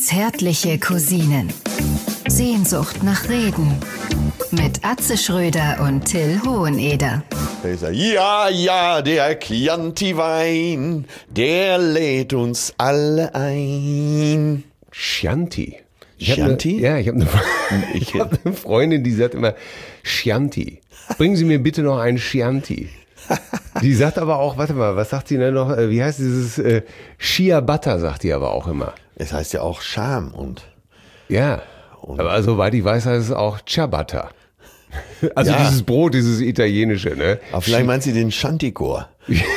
Zärtliche Cousinen. Sehnsucht nach Reden. Mit Atze Schröder und Till Hoheneder. Ja, der Chianti-Wein, der lädt uns alle ein. Chianti. Chianti? Ich habe eine Freundin, die sagt immer Chianti. Bringen Sie mir bitte noch einen Chianti. Die sagt aber auch, warte mal, was sagt sie denn noch? Wie heißt dieses Ciabatta, sagt die aber auch immer. Es heißt ja auch Scham und... Ja, aber soweit ich weiß, heißt es auch Ciabatta. Also Ja. dieses Brot, dieses italienische, ne? Aber vielleicht meint sie den Chanticor.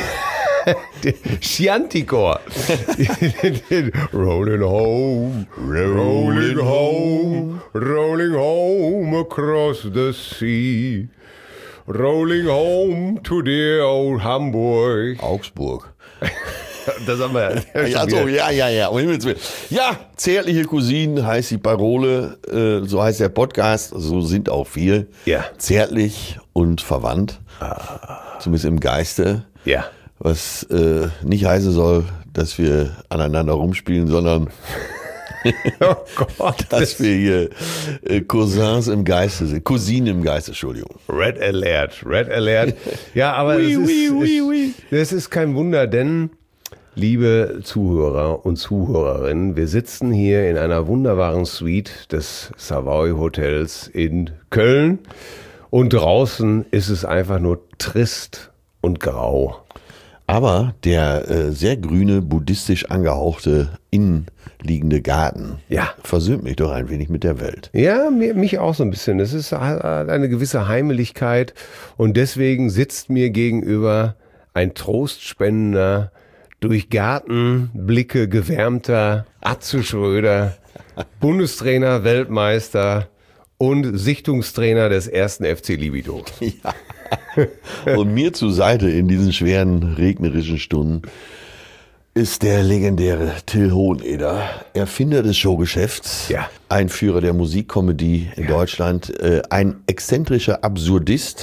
Chianticor. Rolling home, rolling home, rolling home across the sea. Rolling home to dear old Hamburg. Augsburg. Das haben wir Ja. Um Himmels Willen. Ja, zärtliche Cousinen heißt die Parole, so heißt der Podcast, so sind auch wir. Ja. Zärtlich und verwandt. Zumindest im Geiste. Ja. Was nicht heißen soll, dass wir aneinander rumspielen, sondern Oh Gott. dass wir hier Cousins im Geiste sind. Cousinen im Geiste, Entschuldigung. Red Alert. Ja, aber das ist kein Wunder, denn, liebe Zuhörer und Zuhörerinnen, wir sitzen hier in einer wunderbaren Suite des Savoy Hotels in Köln und draußen ist es einfach nur trist und grau. Aber der sehr grüne, buddhistisch angehauchte, innenliegende Garten versöhnt mich doch ein wenig mit der Welt. Ja, mich auch so ein bisschen. Es ist eine gewisse Heimeligkeit und deswegen sitzt mir gegenüber ein trostspendender, durch Gartenblicke gewärmter Atze Schröder, Bundestrainer, Weltmeister und Sichtungstrainer des 1. FC Libido. Ja. Und mir zur Seite in diesen schweren, regnerischen Stunden ist der legendäre Till Hoheneder, Erfinder des Showgeschäfts, Einführer der Musikkomödie in Deutschland, ein exzentrischer Absurdist,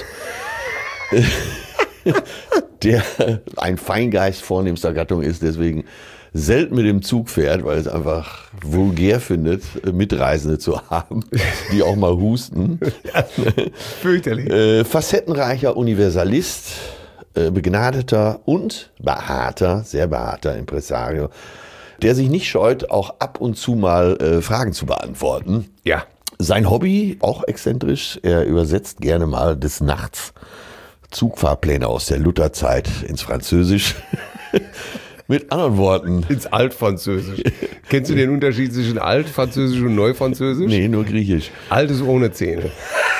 der ein Feingeist vornehmster Gattung ist, deswegen selten mit dem Zug fährt, weil es einfach vulgär findet, Mitreisende zu haben, die auch mal husten. Fürchterlich. Facettenreicher Universalist, begnadeter und sehr behaarter Impresario, der sich nicht scheut, auch ab und zu mal Fragen zu beantworten. Ja. Sein Hobby, auch exzentrisch, er übersetzt gerne mal des Nachts Zugfahrpläne aus der Lutherzeit ins Französisch. Mit anderen Worten. Ins Altfranzösisch. Kennst du den Unterschied zwischen Altfranzösisch und Neufranzösisch? Nee, nur Griechisch. Alt ist ohne Zähne.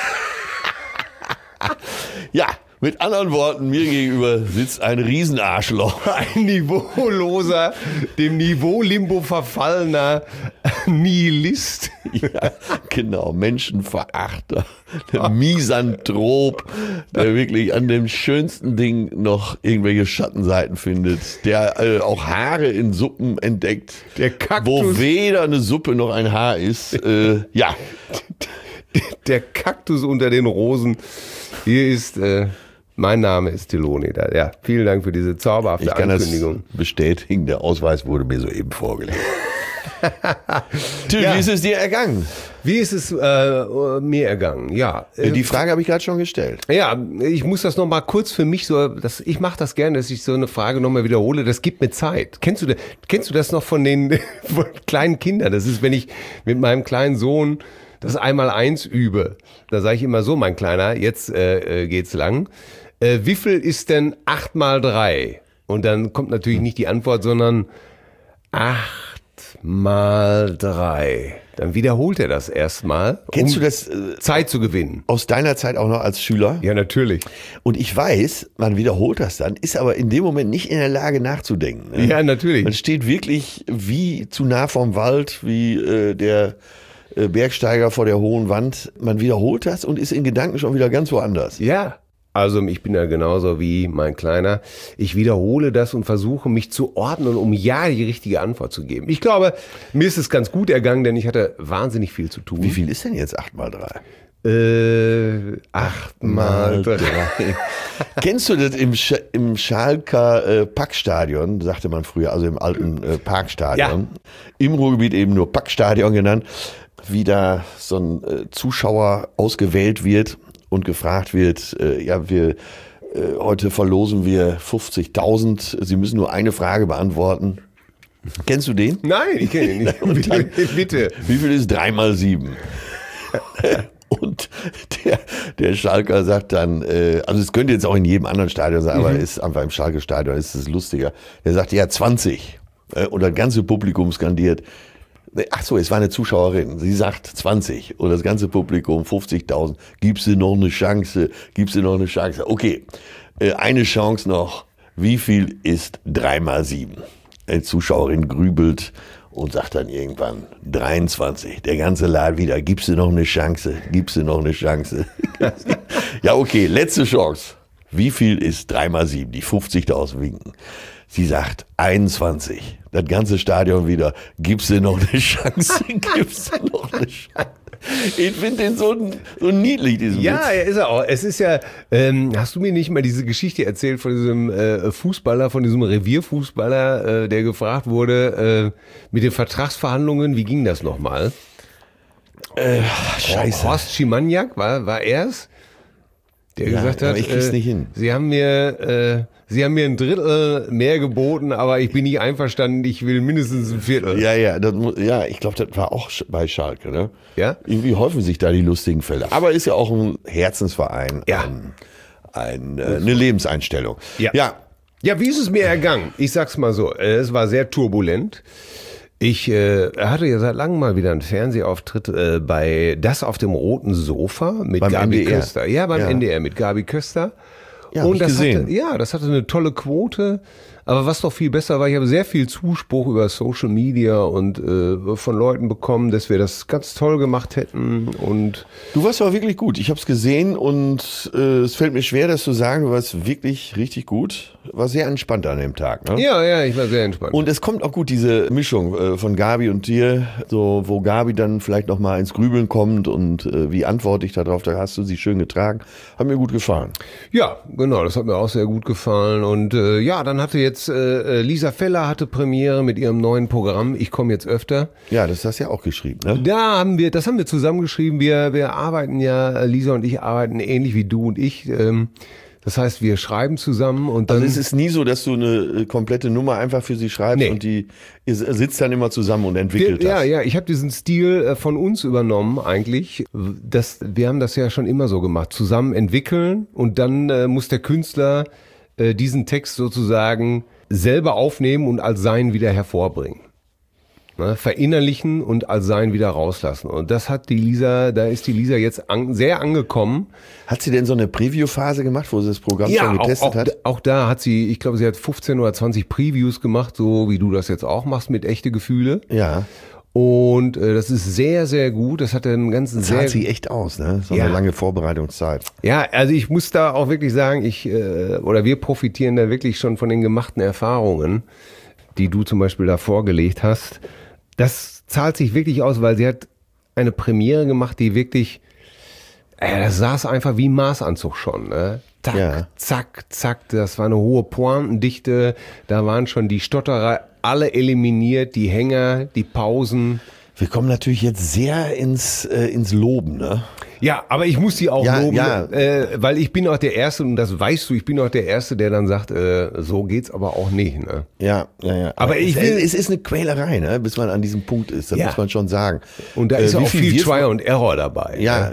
Ja, mit anderen Worten, mir gegenüber sitzt ein Riesenarschloch. Ein niveauloser, dem Niveau-Limbo verfallener Nihilist. Ja, genau, Menschenverachter, der Misanthrop, der wirklich an dem schönsten Ding noch irgendwelche Schattenseiten findet, der auch Haare in Suppen entdeckt, Der Kaktus. wo weder eine Suppe noch ein Haar ist. Ja, Der Kaktus unter den Rosen. Hier ist, mein Name ist Till Hoheneder. Ja, vielen Dank für diese zauberhafte ich kann Ankündigung. das bestätigen, der Ausweis wurde mir soeben vorgelegt. Till, wie ist es dir ergangen? Wie ist es mir ergangen? Ja. Die Frage habe ich gerade schon gestellt. Ja, ich muss das nochmal kurz für mich ich mache das gerne, dass ich so eine Frage nochmal wiederhole. Das gibt mir Zeit. Kennst du das noch von den von kleinen Kindern? Das ist, wenn ich mit meinem kleinen Sohn das 1x1 übe. Da sage ich immer so, mein Kleiner, jetzt geht's lang. Wie viel ist denn 8x3? Und dann kommt natürlich nicht die Antwort, sondern 8x3. Dann wiederholt er das erstmal, Kennst du das Zeit zu gewinnen. aus deiner Zeit auch noch als Schüler? Ja, natürlich. Und ich weiß, man wiederholt das dann, ist aber in dem Moment nicht in der Lage nachzudenken. Ne? Ja, natürlich. Man steht wirklich wie zu nah vom Wald, wie der Bergsteiger vor der hohen Wand. Man wiederholt das und ist in Gedanken schon wieder ganz woanders. Ja. Also ich bin ja genauso wie mein Kleiner. Ich wiederhole das und versuche mich zu ordnen, um ja die richtige Antwort zu geben. Ich glaube, mir ist es ganz gut ergangen, denn ich hatte wahnsinnig viel zu tun. Wie viel ist denn jetzt 8 mal 3? 8 mal 3. Kennst du das im Schalker Parkstadion, sagte man früher, also im alten Parkstadion, im Ruhrgebiet eben nur Parkstadion genannt, wie da so ein Zuschauer ausgewählt wird und gefragt wird, heute verlosen wir 50.000, Sie müssen nur eine Frage beantworten. Kennst du den? Nein, ich kenne ihn nicht. Bitte. Wie viel ist 3 mal 7? Und der Schalker sagt dann, also es könnte jetzt auch in jedem anderen Stadion sein, aber ist einfach im Schalke-Stadion ist es lustiger. Der sagt, ja 20. Und das ganze Publikum skandiert, ach so, es war eine Zuschauerin, sie sagt 20 und das ganze Publikum 50.000, gibst du noch eine Chance, Okay, eine Chance noch, wie viel ist 3 mal 7? Die Zuschauerin grübelt und sagt dann irgendwann 23. Der ganze Laden wieder, gibst du noch eine Chance? Ja, okay, letzte Chance. Wie viel ist 3 mal 7? Die 50.000 winken. Sie sagt 21. Das ganze Stadion wieder, gibst du noch eine Chance? Ich finde den so niedlich, diesen Witz. Ja, ist er auch. Es ist ja, hast du mir nicht mal diese Geschichte erzählt von diesem Fußballer, von diesem Revierfußballer, der gefragt wurde, mit den Vertragsverhandlungen, wie ging das nochmal? Scheiße. Horst Schimaniak, war er's? Der gesagt hat, ich krieg's nicht hin. Sie haben mir ein Drittel mehr geboten, aber ich bin nicht einverstanden, ich will mindestens ein Viertel. Ja, ich glaube, das war auch bei Schalke, ne? Ja? Irgendwie häufen sich da die lustigen Fälle. Aber ist ja auch ein Herzensverein, ja. Eine Lebenseinstellung. Ja. Ja, wie ist es mir ergangen? Ich sag's mal so, es war sehr turbulent. Ich hatte ja seit langem mal wieder einen Fernsehauftritt bei Das auf dem roten Sofa mit beim Gabi NDR. Köster. Ja, beim NDR mit Gabi Köster. Ja, und das gesehen. das hatte eine tolle Quote. Aber was doch viel besser war, ich habe sehr viel Zuspruch über Social Media und von Leuten bekommen, dass wir das ganz toll gemacht hätten. Und du warst aber wirklich gut. Ich habe es gesehen und es fällt mir schwer, das zu sagen. Du warst wirklich richtig gut. War sehr entspannt an dem Tag. Ne? Ja, ich war sehr entspannt. Und es kommt auch gut, diese Mischung von Gabi und dir, so wo Gabi dann vielleicht noch mal ins Grübeln kommt und wie antworte ich darauf, da hast du sie schön getragen. Hat mir gut gefallen. Ja, genau, das hat mir auch sehr gut gefallen. Und dann hatte jetzt Lisa Feller hatte Premiere mit ihrem neuen Programm Ich komme jetzt öfter. Ja, das hast du ja auch geschrieben, ne? Das haben wir zusammengeschrieben. Wir arbeiten ja, Lisa und ich arbeiten ähnlich wie du und ich. Das heißt, wir schreiben zusammen und dann. Also es ist nie so, dass du eine komplette Nummer einfach für sie schreibst und ihr sitzt dann immer zusammen und entwickelt das. Ja, ich habe diesen Stil von uns übernommen eigentlich. Wir haben das ja schon immer so gemacht. Zusammen entwickeln und dann muss der Künstler diesen Text sozusagen selber aufnehmen und als sein wieder hervorbringen. Ne, verinnerlichen und als sein wieder rauslassen. Und das hat da ist die Lisa jetzt sehr angekommen. Hat sie denn so eine Preview-Phase gemacht, wo sie das Programm schon getestet hat? Auch da hat sie, ich glaube, sie hat 15 oder 20 Previews gemacht, so wie du das jetzt auch machst, mit echte Gefühle. Ja. Und das ist sehr, sehr gut. Das hat den ganzen das zahlt sie echt aus, ne? So eine lange Vorbereitungszeit. Ja, also ich muss da auch wirklich sagen, wir profitieren da wirklich schon von den gemachten Erfahrungen, die du zum Beispiel da vorgelegt hast. Das zahlt sich wirklich aus, weil sie hat eine Premiere gemacht, die wirklich, das saß einfach wie ein Maßanzug schon, ne? Zack, zack, das war eine hohe Pointendichte, da waren schon die Stotterer alle eliminiert, die Hänger, die Pausen. Wir kommen natürlich jetzt sehr ins Loben, ne? Ja, aber ich muss sie auch loben, weil ich bin auch der Erste, und das weißt du, ich bin auch der Erste, der dann sagt, so geht's aber auch nicht, ne? Ja. Aber es ist eine Quälerei, ne? Bis man an diesem Punkt ist, das muss man schon sagen. Und da ist auch viel Try and Error dabei. Ja.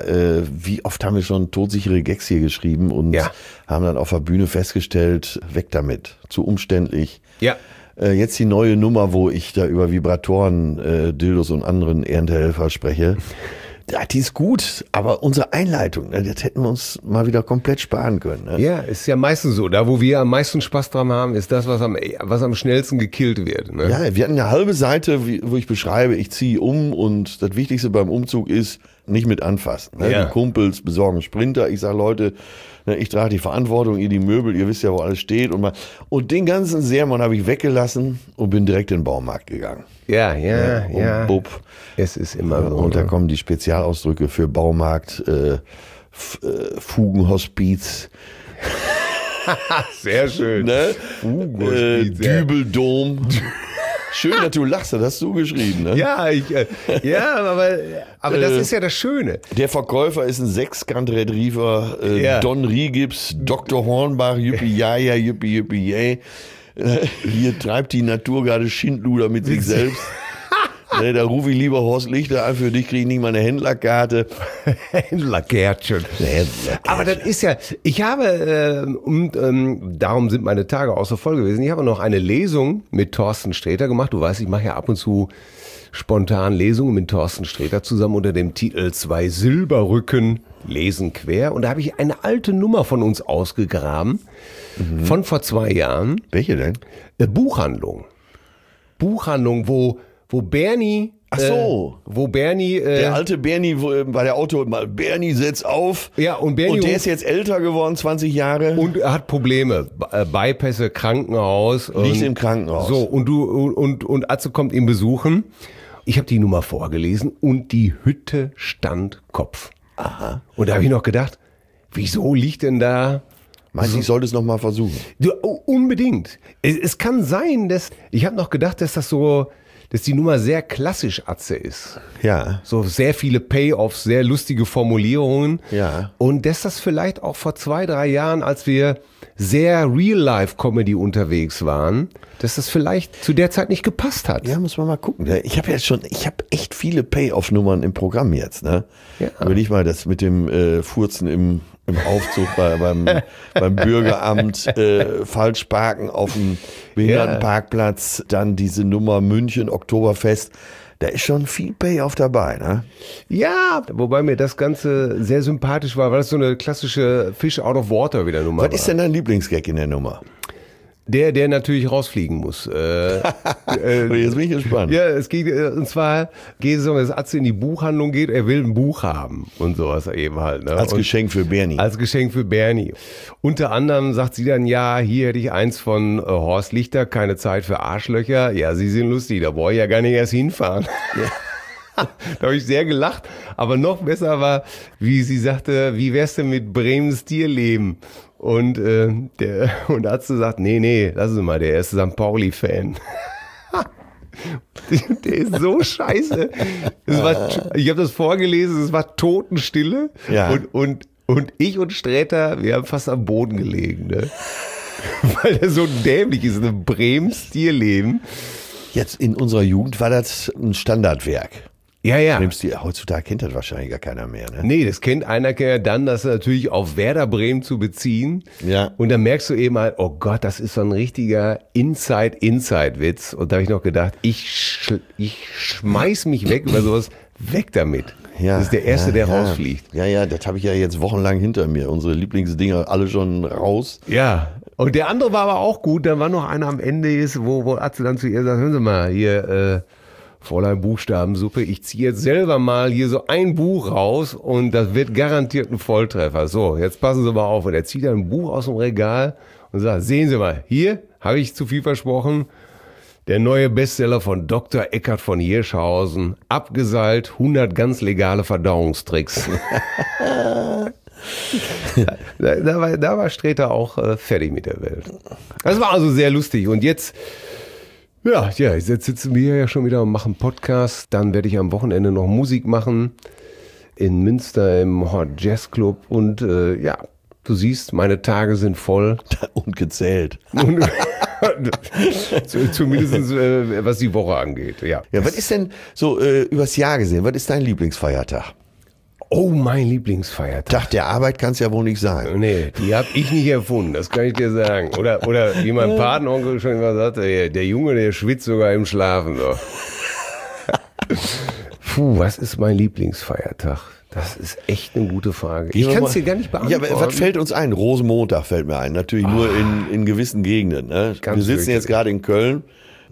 Wie oft haben wir schon todsichere Gags hier geschrieben und haben dann auf der Bühne festgestellt, weg damit, zu umständlich. Ja. Jetzt die neue Nummer, wo ich da über Vibratoren, Dildos und anderen Erntehelfer spreche. Ja, die ist gut, aber unsere Einleitung, das hätten wir uns mal wieder komplett sparen können. Ne? Ja, ist ja meistens so. Da, wo wir am meisten Spaß dran haben, ist das, was am schnellsten gekillt wird. Ne? Ja, wir hatten eine halbe Seite, wo ich beschreibe, ich ziehe um und das Wichtigste beim Umzug ist, nicht mit anfassen. Ne? Ja. Die Kumpels besorgen Sprinter. Ich sage, Leute, ne, ich trage die Verantwortung, ihr die Möbel, ihr wisst ja, wo alles steht. Und den ganzen Sermon habe ich weggelassen und bin direkt in den Baumarkt gegangen. Ja. Und bupp. Es ist immer so. Und da kommen die Spezialausdrücke für Baumarkt, Fugenhospiz. Sehr schön. Ne? Fugenhospiz, ja. Dübeldom. Schön, dass du lachst, das hast du geschrieben. Ne? Ja, aber das ist ja das Schöne. Der Verkäufer ist ein Sechskant-Retriever, Don Riegips, Dr. Hornbach, Yippie, ja, Yippie, Yippie, yay. Hier treibt die Natur gerade Schindluder mit sich selbst. Da rufe ich lieber Horst Lichter an, für dich kriege ich nicht mal eine Händlerkarte. Händlerkärtchen. Aber das ist ja, ich habe, darum sind meine Tage auch so voll gewesen, ich habe noch eine Lesung mit Thorsten Sträter gemacht. Du weißt, ich mache ja ab und zu spontan Lesungen mit Thorsten Sträter zusammen unter dem Titel 2 Silberrücken lesen quer. Und da habe ich eine alte Nummer von uns ausgegraben, von vor 2 Jahren. Welche denn? Buchhandlung, wo Bernie, wo Bernie, der alte Bernie bei der Auto, Bernie setzt auf. Ja, und Bernie, und der ist jetzt älter geworden, 20 Jahre. Und er hat Probleme, Bypässe, Krankenhaus. Liegt im Krankenhaus. So, und Atze kommt ihn besuchen. Ich habe die Nummer vorgelesen und die Hütte stand Kopf. Aha. Und da habe ich noch gedacht, wieso liegt denn da? Meinst du, ich sollte es nochmal versuchen? Unbedingt. Es kann sein, ich habe noch gedacht, dass die Nummer sehr klassisch Atze ist. Ja. So sehr viele Payoffs, sehr lustige Formulierungen. Ja. Und dass das vielleicht auch vor 2, 3 Jahren, als wir sehr Real-Life-Comedy unterwegs waren, dass das vielleicht zu der Zeit nicht gepasst hat. Ja, muss man mal gucken. Ich habe echt viele Payoff-Nummern im Programm jetzt. Ne? Ja. Überleg mal, das mit dem Furzen im Aufzug beim Bürgeramt, falsch parken auf dem Behindertenparkplatz, dann diese Nummer München, Oktoberfest. Da ist schon viel Payoff dabei, ne? Ja, wobei mir das Ganze sehr sympathisch war, weil das so eine klassische Fish out of water wieder Nummer war. Was ist denn dein Lieblingsgag in der Nummer? Der natürlich rausfliegen muss. Jetzt bin ich gespannt. Ja, es geht, und zwar geht es um, dass Atze in die Buchhandlung geht, er will ein Buch haben und sowas eben halt. Ne? Als Geschenk für Bernie. Als Geschenk für Bernie. Unter anderem sagt sie dann, ja, hier hätte ich eins von Horst Lichter, keine Zeit für Arschlöcher. Ja, Sie sind lustig, da brauche ich ja gar nicht erst hinfahren. Ja. Da habe ich sehr gelacht. Aber noch besser war, wie sie sagte, wie wär's denn mit Bremens Tierleben? Und Atze sagt, nee, lassen Sie mal, der ist St. Pauli-Fan. Der ist so scheiße. Ich habe das vorgelesen, es war Totenstille. Ja. Und ich und Sträter, wir haben fast am Boden gelegen. Ne? Weil der so dämlich ist, ein Bremens Tierleben. Jetzt in unserer Jugend war das ein Standardwerk. Ja. Heutzutage kennt das wahrscheinlich gar keiner mehr. Ne? Nee, das kennt einer dann, das natürlich auf Werder Bremen zu beziehen. Ja. Und dann merkst du eben halt, oh Gott, das ist so ein richtiger Inside-Witz. Und da habe ich noch gedacht, ich schmeiß mich weg über sowas, weg damit. Ja, das ist der Erste, der rausfliegt. Ja, das habe ich ja jetzt wochenlang hinter mir. Unsere Lieblingsdinger alle schon raus. Ja. Und der andere war aber auch gut. Da war noch einer am Ende, wo Atze dann zu ihr sagt, hören Sie mal, hier, Fräulein Buchstabensuppe, ich ziehe jetzt selber mal hier so ein Buch raus und das wird garantiert ein Volltreffer. So, jetzt passen Sie mal auf. Und er zieht dann ein Buch aus dem Regal und sagt, sehen Sie mal, hier habe ich zu viel versprochen. Der neue Bestseller von Dr. Eckhard von Hirschhausen, abgeseilt, 100 ganz legale Verdauungstricks. Da war Sträter auch fertig mit der Welt. Das war also sehr lustig. Und jetzt sitzen wir ja schon wieder und machen Podcast. Dann werde ich am Wochenende noch Musik machen in Münster im Hot Jazz Club. Und du siehst, meine Tage sind voll. Und gezählt. Zumindest was die Woche angeht. Ja, was ist denn so übers Jahr gesehen, was ist dein Lieblingsfeiertag? Oh, mein Lieblingsfeiertag. Tag der Arbeit kann es ja wohl nicht sein. Nee, die habe ich nicht erfunden, das kann ich dir sagen. Oder wie mein Patenonkel schon immer sagte, der Junge, der schwitzt sogar im Schlafen. So. Puh, was ist mein Lieblingsfeiertag? Das ist echt eine gute Frage. Ich kann es dir gar nicht beantworten. Ja, was fällt uns ein? Rosenmontag fällt mir ein. Natürlich nur in gewissen Gegenden. Ne? Wir sitzen jetzt gerade in Köln.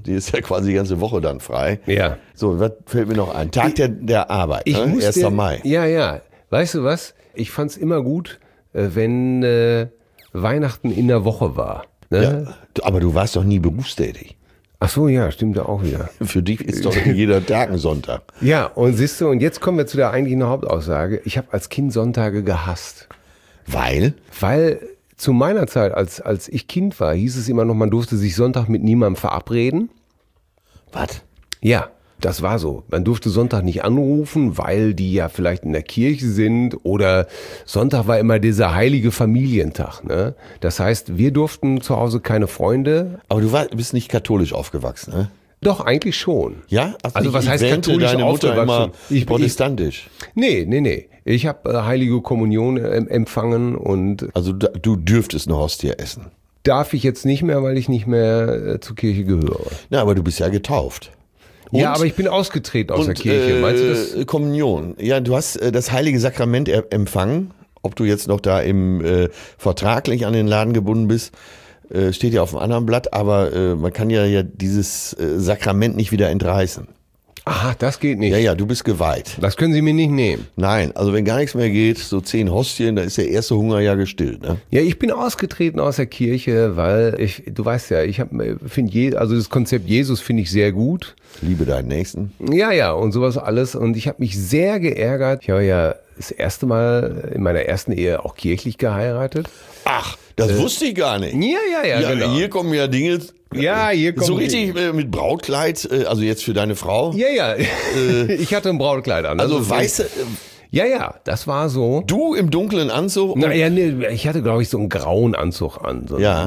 Die ist ja quasi die ganze Woche dann frei. Ja. So, was fällt mir noch ein? Tag der Arbeit, ne? 1. Mai. Ja. Weißt du was? Ich fand's immer gut, wenn Weihnachten in der Woche war. Ne? Ja, aber du warst doch nie berufstätig. Ach so, ja, stimmt ja auch wieder. Für dich ist doch jeder Tag ein Sonntag. Ja, und siehst du, und jetzt kommen wir zu der eigentlichen Hauptaussage. Ich habe als Kind Sonntage gehasst. Weil? Weil zu meiner Zeit, als ich Kind war, hieß es immer noch, man durfte sich Sonntag mit niemandem verabreden. Was? Ja, das war so. Man durfte Sonntag nicht anrufen, weil die ja vielleicht in der Kirche sind, oder Sonntag war immer dieser heilige Familientag. Ne? Das heißt, wir durften zu Hause keine Freunde. Aber du bist nicht katholisch aufgewachsen, ne? Doch, eigentlich schon. Ja? Also was heißt katholisch deine Mutter aufgewachsen? immer protestantisch? Nee. Ich habe heilige Kommunion empfangen und... Also du dürftest eine Hostie essen. Darf ich jetzt nicht mehr, weil ich nicht mehr zur Kirche gehöre. Na, aber du bist ja getauft. Ja, aber ich bin ausgetreten aus der Kirche. Meinst du das? Kommunion. Ja, du hast das heilige Sakrament empfangen. Ob du jetzt noch da vertraglich an den Laden gebunden bist, steht ja auf dem anderen Blatt. Aber man kann ja dieses Sakrament nicht wieder entreißen. Aha, das geht nicht. Ja, du bist geweiht. Das können Sie mir nicht nehmen. Nein, also wenn gar nichts mehr geht, so 10 Hostien, da ist der erste Hunger ja gestillt. Ne? Ja, ich bin ausgetreten aus der Kirche, weil du weißt ja, also das Konzept Jesus finde ich sehr gut. Liebe deinen Nächsten. Ja, und sowas alles. Und ich habe mich sehr geärgert. Ich habe ja das erste Mal in meiner ersten Ehe auch kirchlich geheiratet. Ach, das wusste ich gar nicht. Ja, genau. Hier kommen ja Dinge... Ja, hier kommt so richtig mit Brautkleid, also jetzt für deine Frau. Ja. Ich hatte ein Brautkleid an. Also weiße... Ja, das war so. Du im dunklen Anzug? Naja, nee, ich hatte, glaube ich, so einen grauen Anzug an.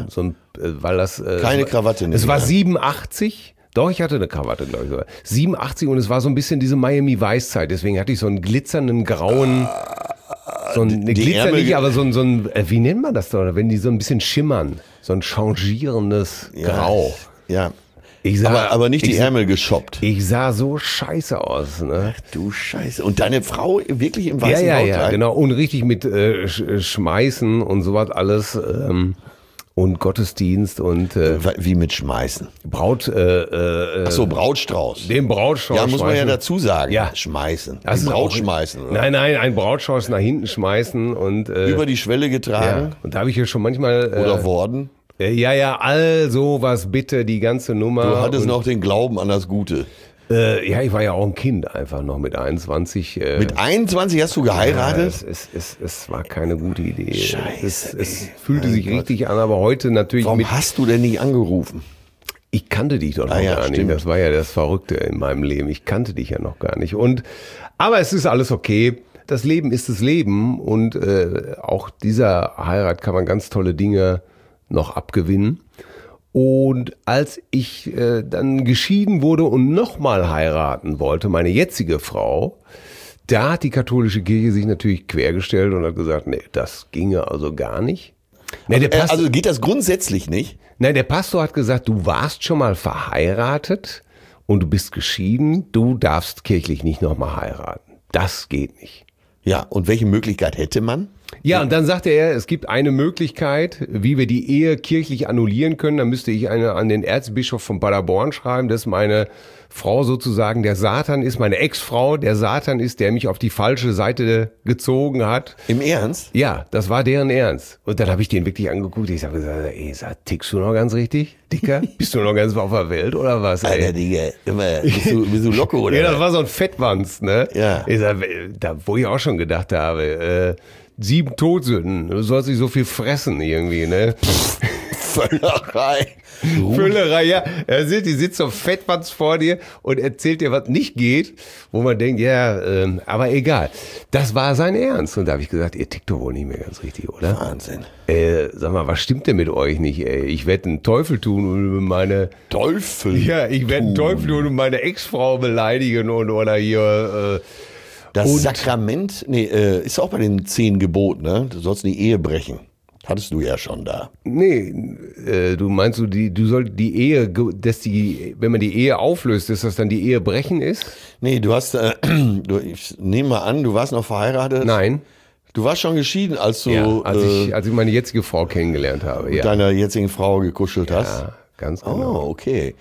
Weil das... Keine Krawatte nicht. Es war 87. Doch, ich hatte eine Krawatte, glaube ich sogar. 87 und es war so ein bisschen diese Miami-Weiß-Zeit. Deswegen hatte ich so einen glitzernden grauen... Glitzer nicht, aber so ein, wie nennt man das doch, wenn die so ein bisschen schimmern, so ein changierendes Grau. Ja. Aber nicht die Ärmel geschoppt. Ich sah so scheiße aus, ne? Ach, du Scheiße. Und deine Frau wirklich im weißen Brautkleid? Ja, genau. Und richtig mit Schmeißen und sowas alles. Und Gottesdienst und wie mit Schmeißen? Achso, Brautstrauß. Den Brautstrauß. Ja, muss man ja dazu sagen. Ja. Schmeißen. Das Brautschmeißen. Oder? Nein, ein Brautstrauß nach hinten schmeißen und über die Schwelle getragen. Ja. Und da habe ich ja schon manchmal oder worden. Ja, all sowas bitte, die ganze Nummer. Du hattest noch den Glauben an das Gute. Ja, ich war ja auch ein Kind einfach noch mit 21. Mit 21 hast du geheiratet? Ja, es war keine gute Idee. Scheiße. Es fühlte sich richtig an, aber heute natürlich. Warum hast du denn nicht angerufen? Ich kannte dich doch noch gar nicht. Das war ja das Verrückte in meinem Leben. Ich kannte dich ja noch gar nicht. Aber es ist alles okay. Das Leben ist das Leben und auch dieser Heirat kann man ganz tolle Dinge noch abgewinnen. Und als ich dann geschieden wurde und nochmal heiraten wollte, meine jetzige Frau, da hat die katholische Kirche sich natürlich quergestellt und hat gesagt, nee, das ginge also gar nicht. Nee, also geht das grundsätzlich nicht? Nein, der Pastor hat gesagt, du warst schon mal verheiratet und du bist geschieden, du darfst kirchlich nicht nochmal heiraten. Das geht nicht. Ja, und welche Möglichkeit hätte man? Ja, und dann sagte er, es gibt eine Möglichkeit, wie wir die Ehe kirchlich annullieren können. Da müsste ich an den Erzbischof von Paderborn schreiben, dass meine Frau sozusagen der Satan ist, meine Ex-Frau der Satan ist, der mich auf die falsche Seite gezogen hat. Im Ernst? Ja, das war deren Ernst. Und dann habe ich den wirklich angeguckt. Ich habe gesagt, ey, tickst du noch ganz richtig, Dicker? Bist du noch ganz auf der Welt oder was? Alter, Digga, bist du locker, oder? Ja, das war so ein Fettwanz, ne? Ja. Ich sag, wo ich auch schon gedacht habe, 7 Todsünden, du sollst nicht so viel fressen irgendwie, ne? Völlerei. Füllerei, ja. Die sitzt so fettwanz vor dir und erzählt dir, was nicht geht, wo man denkt, ja, aber egal. Das war sein Ernst. Und da habe ich gesagt, ihr tickt doch wohl nicht mehr ganz richtig, oder? Wahnsinn. Sag mal, was stimmt denn mit euch nicht, ey? Ich werde einen Teufel tun und meine... Teufel? Ja, ich werde einen Teufel tun und meine Ex-Frau beleidigen oder hier... Das Sakrament, ist auch bei den 10 Geboten, ne? Du sollst die Ehe brechen. Hattest du ja schon da. Nee, du meinst du sollst die Ehe, wenn man die Ehe auflöst, dass das dann die Ehe brechen ist? Nee, du hast, ich nehme mal an, du warst noch verheiratet. Nein. Du warst schon geschieden, als du... Ja, als ich meine jetzige Frau kennengelernt habe, mit deiner jetzigen Frau gekuschelt hast. Ja, ganz genau. Oh, okay.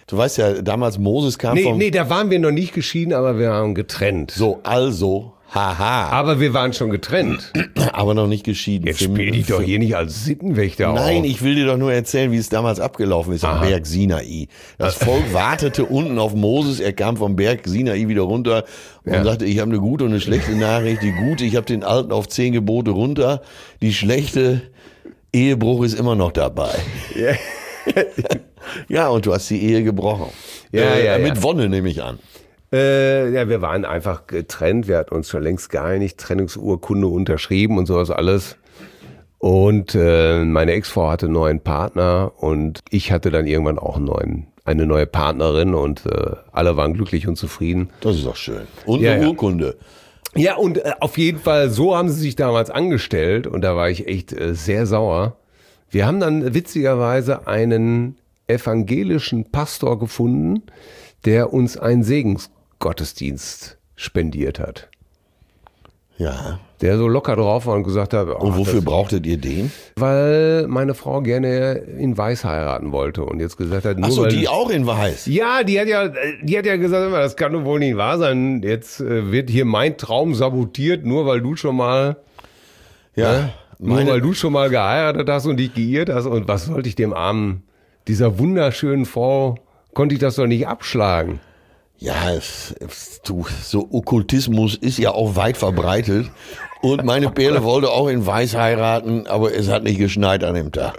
Du weißt ja, damals Moses kam vom... Nee, da waren wir noch nicht geschieden, aber wir waren getrennt. So, also, haha. Aber wir waren schon getrennt. Aber noch nicht geschieden. Jetzt spiel dich doch hier nicht als Sittenwächter auf. Nein, ich will dir doch nur erzählen, wie es damals abgelaufen ist am Berg Sinai. Das Volk wartete unten auf Moses, er kam vom Berg Sinai wieder runter und sagte, ich habe eine gute und eine schlechte Nachricht. Die gute, ich habe den Alten auf 10 Gebote runter. Die schlechte, Ehebruch ist immer noch dabei. Ja. Ja, und du hast die Ehe gebrochen. Mit Wonne nehme ich an. Wir waren einfach getrennt. Wir hatten uns schon längst geeinigt, Trennungsurkunde unterschrieben und sowas alles. Und meine Ex-Frau hatte einen neuen Partner und ich hatte dann irgendwann auch eine neue Partnerin und alle waren glücklich und zufrieden. Das ist doch schön. Und eine Urkunde. Ja, und auf jeden Fall, so haben sie sich damals angestellt und da war ich echt sehr sauer. Wir haben dann witzigerweise einen evangelischen Pastor gefunden, der uns einen Segensgottesdienst spendiert hat. Ja. Der so locker drauf war und gesagt hat... Und wofür brauchtet ihr den? Weil meine Frau gerne in Weiß heiraten wollte und jetzt gesagt hat... Achso, die auch in Weiß? Ja, die hat ja gesagt, das kann doch wohl nicht wahr sein. Jetzt wird hier mein Traum sabotiert, nur weil du schon mal... Ja. Nur weil du schon mal geheiratet hast und dich geirrt hast. Und was sollte ich dem Armen, dieser wunderschönen Frau, konnte ich das doch nicht abschlagen? Ja, so Okkultismus ist ja auch weit verbreitet. Und meine Perle wollte auch in Weiß heiraten, aber es hat nicht geschneit an dem Tag.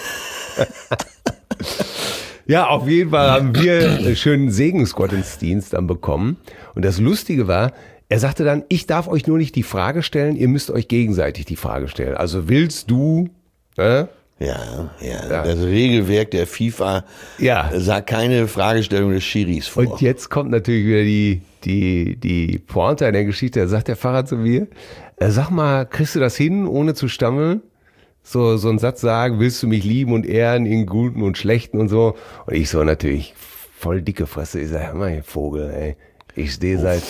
Ja, auf jeden Fall haben wir einen schönen Segensgottesdienst dann bekommen. Und das Lustige war, er sagte dann, ich darf euch nur nicht die Frage stellen, ihr müsst euch gegenseitig die Frage stellen. Also willst du... Ja. Das Regelwerk der FIFA sah keine Fragestellung des Schiris vor. Und jetzt kommt natürlich wieder die Pointe in der Geschichte. Da sagt der Pfarrer zu mir, sag mal, kriegst du das hin, ohne zu stammeln? So einen Satz sagen, willst du mich lieben und ehren in Guten und Schlechten und so? Und ich so natürlich voll dicke Fresse. Ich sag, mein Vogel, ey. Ich stehe seit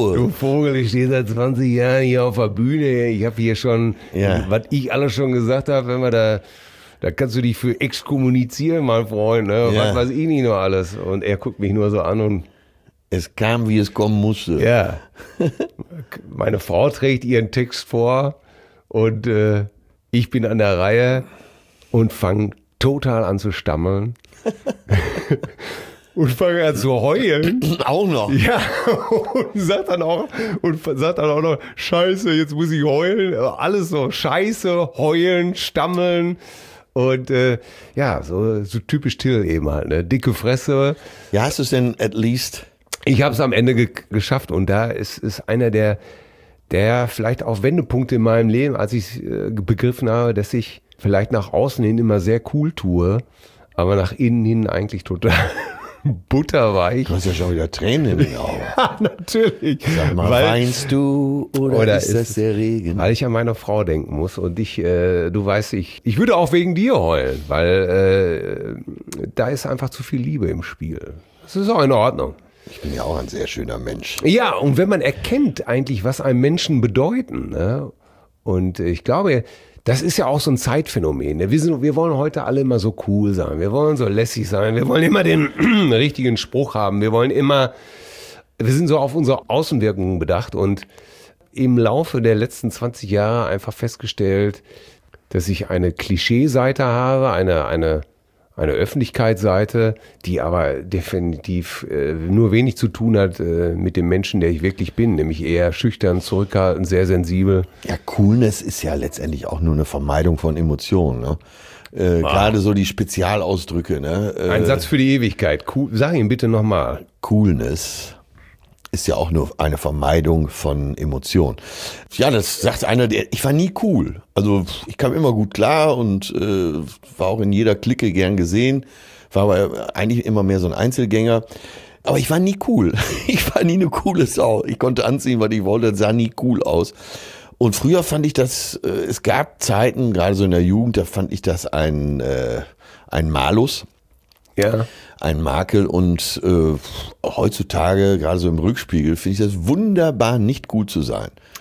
20 Jahren hier auf der Bühne. Ich habe hier schon, was ich alles schon gesagt habe, wenn wir da kannst du dich für exkommunizieren, mein Freund, ne? Was weiß ich nicht nur alles. Und er guckt mich nur so an und es kam, wie es kommen musste. Ja. Meine Frau trägt ihren Text vor und ich bin an der Reihe und fange total an zu stammeln. Und fange an zu heulen. Auch noch. Ja, und sagt dann auch noch, Scheiße, jetzt muss ich heulen. Alles so, Scheiße, heulen, stammeln. Und so typisch Till eben halt, ne? Dicke Fresse. Ja, hast du es denn at least? Ich habe es am Ende geschafft und da ist einer der vielleicht auch Wendepunkte in meinem Leben, als ich begriffen habe, dass ich vielleicht nach außen hin immer sehr cool tue, aber nach innen hin eigentlich total butterweich. Du hast ja schon wieder Tränen in den Augen. Ja, natürlich. Sag mal, weinst du oder ist das der Regen? Weil ich an meine Frau denken muss und du weißt, ich würde auch wegen dir heulen, weil da ist einfach zu viel Liebe im Spiel. Das ist auch in Ordnung. Ich bin ja auch ein sehr schöner Mensch. Ja, und wenn man erkennt eigentlich, was einem Menschen bedeuten, ne? Und ich glaube, das ist ja auch so ein Zeitphänomen. Ne? Wir wollen heute alle immer so cool sein. Wir wollen so lässig sein. Wir wollen immer den richtigen Spruch haben. Wir sind so auf unsere Außenwirkungen bedacht. Und im Laufe der letzten 20 Jahre einfach festgestellt, dass ich eine Klischeeseite habe, eine Öffentlichkeitsseite, die aber definitiv nur wenig zu tun hat mit dem Menschen, der ich wirklich bin, nämlich eher schüchtern, zurückhaltend, sehr sensibel. Ja, Coolness ist ja letztendlich auch nur eine Vermeidung von Emotionen, ne? Gerade so die Spezialausdrücke, ne? Ein Satz für die Ewigkeit. Sag ihn bitte nochmal. Coolness ist ja auch nur eine Vermeidung von Emotionen. Ja, das sagt einer, ich war nie cool. Also ich kam immer gut klar und war auch in jeder Clique gern gesehen, war aber eigentlich immer mehr so ein Einzelgänger. Aber ich war nie cool. Ich war nie eine coole Sau. Ich konnte anziehen, was ich wollte, das sah nie cool aus. Und früher fand ich das, es gab Zeiten, gerade so in der Jugend, da fand ich das ein Malus. Ja. Ein Makel und heutzutage, gerade so im Rückspiegel, finde ich das wunderbar, nicht gut zu sein.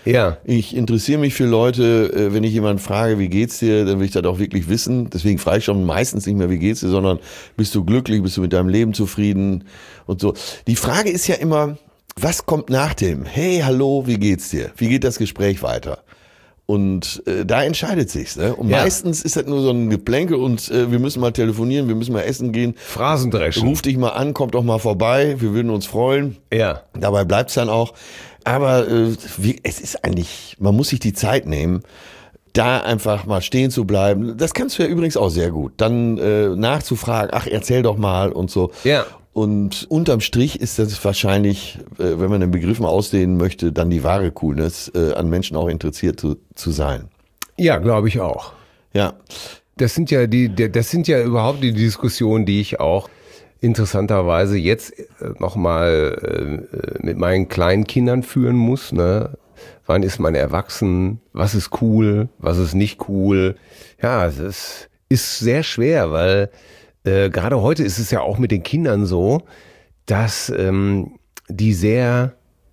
Ja. Ich interessiere mich für Leute, wenn ich jemanden frage, wie geht's dir, dann will ich das auch wirklich wissen. Deswegen frage ich schon meistens nicht mehr, wie geht's dir, sondern bist du glücklich, bist du mit deinem Leben zufrieden und so. Die Frage ist ja immer, was kommt nach dem? Hey, hallo, wie geht's dir? Wie geht das Gespräch weiter? Und da entscheidet sich's. Ne? Und meistens ist das nur so ein Geplänkel und wir müssen mal telefonieren, wir müssen mal essen gehen. Phrasendreschen. Ruf dich mal an, komm doch mal vorbei, wir würden uns freuen. Ja. Dabei bleibt's dann auch. Aber es ist eigentlich, man muss sich die Zeit nehmen, da einfach mal stehen zu bleiben. Das kannst du ja übrigens auch sehr gut. Dann nachzufragen, ach, erzähl doch mal und so. Ja. Und unterm Strich ist das wahrscheinlich, wenn man den Begriff mal ausdehnen möchte, dann die wahre Coolness, an Menschen auch interessiert zu sein. Ja, glaube ich auch. Ja. Das sind ja überhaupt die Diskussionen, die ich auch interessanterweise jetzt nochmal mit meinen kleinen Kindern führen muss. Ne? Wann ist man erwachsen? Was ist cool? Was ist nicht cool? Ja, es ist sehr schwer, weil gerade heute ist es ja auch mit den Kindern so, dass die sehr,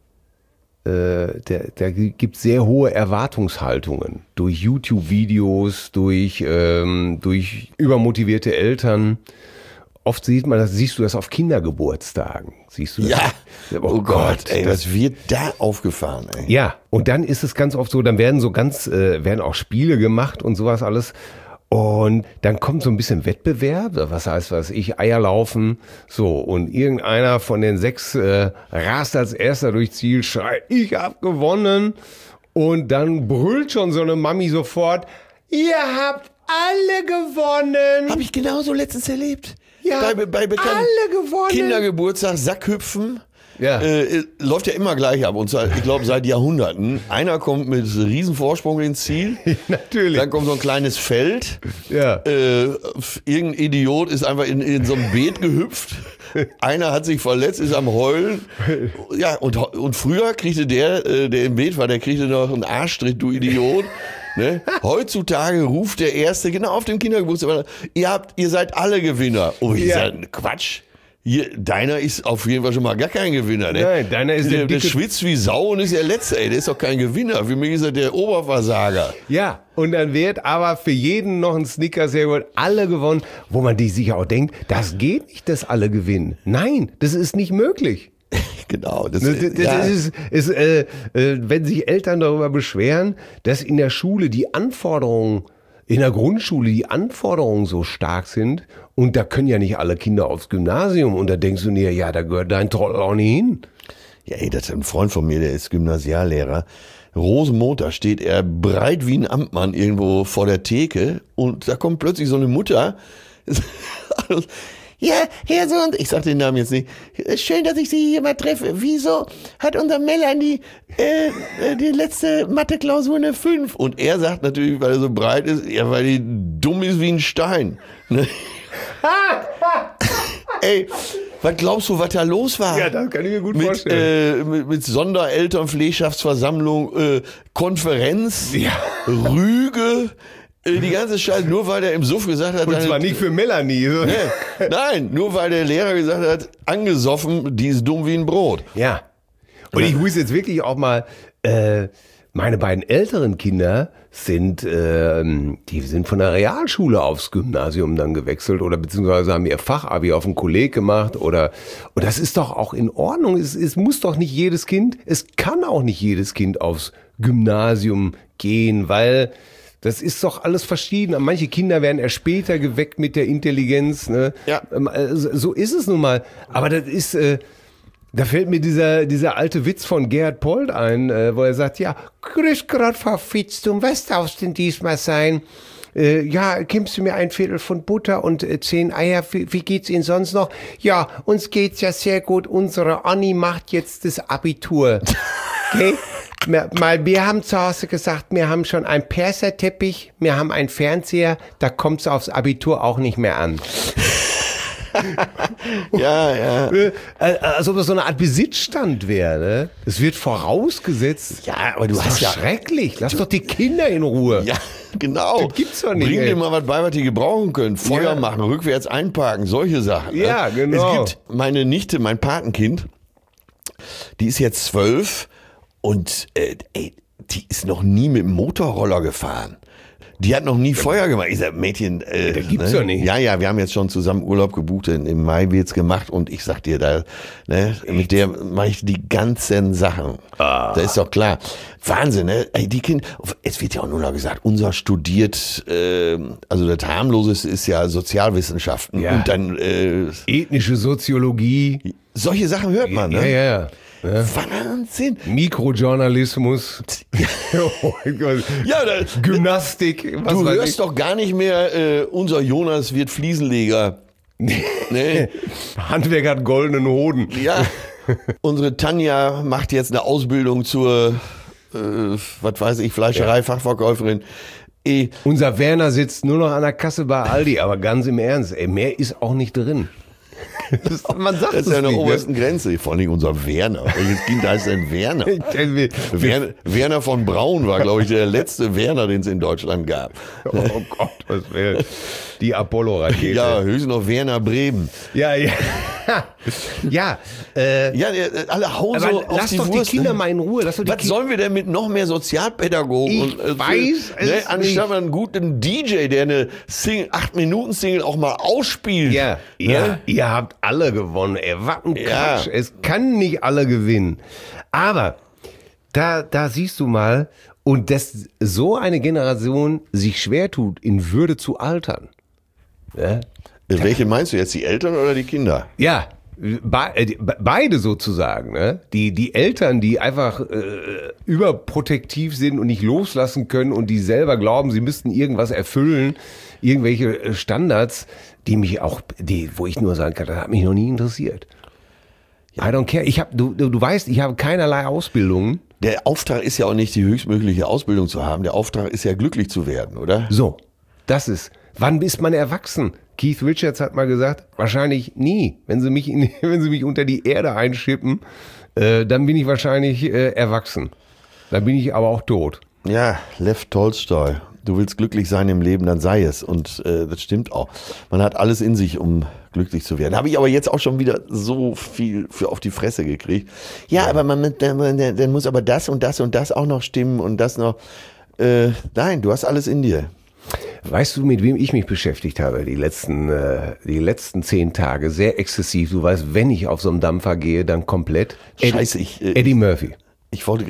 da gibt sehr hohe Erwartungshaltungen durch YouTube-Videos, durch übermotivierte Eltern. Oft siehst du das auf Kindergeburtstagen. Siehst du das? Ja. Oh Gott, ey, was wird da aufgefahren, ey? Ja, und dann ist es ganz oft so, dann werden werden auch Spiele gemacht und sowas alles. Und dann kommt so ein bisschen Wettbewerb, was ich, Eierlaufen, so. Und irgendeiner von den 6 rast als erster durchs Ziel, schreit, ich hab gewonnen. Und dann brüllt schon so eine Mami sofort, ihr habt alle gewonnen. Hab ich genauso letztens erlebt. Ja, bei bekannten alle gewonnen. Kindergeburtstag, Sackhüpfen. Ja. Läuft ja immer gleich ab. Und zwar, ich glaube, seit Jahrhunderten. Einer kommt mit riesen Vorsprung ins Ziel. Natürlich. Dann kommt so ein kleines Feld. Ja. Irgendein Idiot ist einfach in so ein Beet gehüpft. Einer hat sich verletzt, ist am Heulen. Ja, und früher kriegte der im Beet war, der kriegte noch einen Arschtritt, du Idiot. Ne? Heutzutage ruft der Erste genau auf dem Kindergeburtstag, ihr seid alle Gewinner. Oh, ich sag, Quatsch. Deiner ist auf jeden Fall schon mal gar kein Gewinner. Ne? Nein, deiner ist der schwitzt wie Sau und ist der Letzte. Ey, der ist doch kein Gewinner. Für mich ist er der Oberversager. Ja, und dann wird aber für jeden noch ein Snickers hergeholt, alle gewonnen, wo man sich auch denkt, das geht nicht, dass alle gewinnen. Nein, das ist nicht möglich. Genau. Wenn sich Eltern darüber beschweren, dass in der Schule in der Grundschule die Anforderungen so stark sind und da können ja nicht alle Kinder aufs Gymnasium und da denkst du dir, ja, da gehört dein Trottel auch nicht hin. Ja, ey, das ist ein Freund von mir, der ist Gymnasiallehrer. Rosenmontag steht er breit wie ein Amtmann irgendwo vor der Theke und da kommt plötzlich so eine Mutter. Ja, Herr Sohn, ich sag den Namen jetzt nicht. Schön, dass ich Sie hier mal treffe. Wieso hat unser Melanie die letzte Mathe-Klausur eine 5? Und er sagt natürlich, weil er so breit ist, ja, weil die dumm ist wie ein Stein. Ne? Ey, was glaubst du, was da los war? Ja, das kann ich mir gut vorstellen. Mit Sonderelternpflegschaftsversammlung, Konferenz, Rüge, die ganze Scheiße, nur weil der im Suff gesagt hat... Und zwar nicht für Melanie. Nein, nur weil der Lehrer gesagt hat, angesoffen, die ist dumm wie ein Brot. Ja. Und ich muss jetzt wirklich auch mal... meine beiden älteren Kinder sind von der Realschule aufs Gymnasium dann gewechselt oder beziehungsweise haben ihr Fachabi auf einen Kolleg gemacht und das ist doch auch in Ordnung. Es muss doch nicht jedes Kind, es kann auch nicht jedes Kind aufs Gymnasium gehen, weil das ist doch alles verschieden. Manche Kinder werden erst später geweckt mit der Intelligenz. Ne? Ja. So ist es nun mal. Aber das ist... Da fällt mir dieser alte Witz von Gerhard Polt ein, wo er sagt, ja, grüß Gott, Frau Fitztum, was darf's denn diesmal sein? Ja, gibst du mir ein Viertel von Butter und 10 Eier, wie geht's Ihnen sonst noch? Ja, uns geht's ja sehr gut, unsere Anni macht jetzt das Abitur. Okay? Wir haben zu Hause gesagt, wir haben schon einen Perserteppich, wir haben einen Fernseher, da kommt's aufs Abitur auch nicht mehr an. Ja. Als ob das so eine Art Besitzstand wäre. Ne? Es wird vorausgesetzt. Ja, aber du das hast ist ja... schrecklich. Lass doch die Kinder in Ruhe. Ja, genau. Das gibt's doch nicht. Bring dir mal was bei, was die gebrauchen können. Feuer machen, rückwärts einparken, solche Sachen. Ja, genau. Es gibt meine Nichte, mein Patenkind, die ist jetzt 12 und die ist noch nie mit dem Motorroller gefahren. Die hat noch nie Feuer gemacht. Ich sag, Mädchen, das gibt's doch nicht. Ja, wir haben jetzt schon zusammen Urlaub gebucht. Im Mai wird's gemacht und ich sag dir, mit der mache ich die ganzen Sachen. Das ist doch klar. Wahnsinn, ne? Ey, die Kinder, es wird ja auch nur noch gesagt, unser studiert, also das harmloseste ist ja Sozialwissenschaften und dann ethnische Soziologie. Solche Sachen hört man, ne? Ja. Wahnsinn. Mikrojournalismus. Gymnastik. Du hörst doch gar nicht mehr, unser Jonas wird Fliesenleger. Nee. Handwerk hat goldenen Hoden. Ja. Unsere Tanja macht jetzt eine Ausbildung zur, Fleischerei-Fachverkäuferin. Unser Werner sitzt nur noch an der Kasse bei Aldi, aber ganz im Ernst, mehr ist auch nicht drin. Man sagt das ist ja an der obersten Grenze. Vor allem unser Werner. Welches Kind heißt denn Werner? Werner von Braun war, glaube ich, der letzte Werner, den es in Deutschland gab. Oh Gott, was wäre die Apollo-Rakete. Ja, höchstens noch Werner Bremen. Ja. Alle hauen so auf lass die doch Wurst. Die Kinder mal in Ruhe. Was sollen wir denn mit noch mehr Sozialpädagogen? Anstatt mal einen guten DJ, der eine 8-Minuten-Single auch mal ausspielt. Ja, ihr habt alle gewonnen. Was ein Quatsch. Es kann nicht alle gewinnen. Aber da siehst du mal, und dass so eine Generation sich schwer tut, in Würde zu altern. Ja? Welche meinst du jetzt, die Eltern oder die Kinder? Ja, beide sozusagen. Ne? Die Eltern, die einfach überprotektiv sind und nicht loslassen können und die selber glauben, sie müssten irgendwas erfüllen, irgendwelche Standards, wo ich nur sagen kann, das hat mich noch nie interessiert. I don't care. Du weißt, ich habe keinerlei Ausbildung. Der Auftrag ist ja auch nicht, die höchstmögliche Ausbildung zu haben. Der Auftrag ist ja, glücklich zu werden, oder? So, wann ist man erwachsen? Keith Richards hat mal gesagt, wahrscheinlich nie. Wenn sie mich unter die Erde einschippen, dann bin ich wahrscheinlich erwachsen. Dann bin ich aber auch tot. Ja, Lev Tolstoi. Du willst glücklich sein im Leben, dann sei es. Und das stimmt auch. Man hat alles in sich, um glücklich zu werden. Habe ich aber jetzt auch schon wieder so viel für auf die Fresse gekriegt. Ja, aber dann muss aber das und das und das auch noch stimmen und das noch. Nein, du hast alles in dir. Weißt du, mit wem ich mich beschäftigt habe die letzten 10 Tage? Sehr exzessiv. Du weißt, wenn ich auf so einen Dampfer gehe, dann komplett. Eddie Murphy. Ich wollte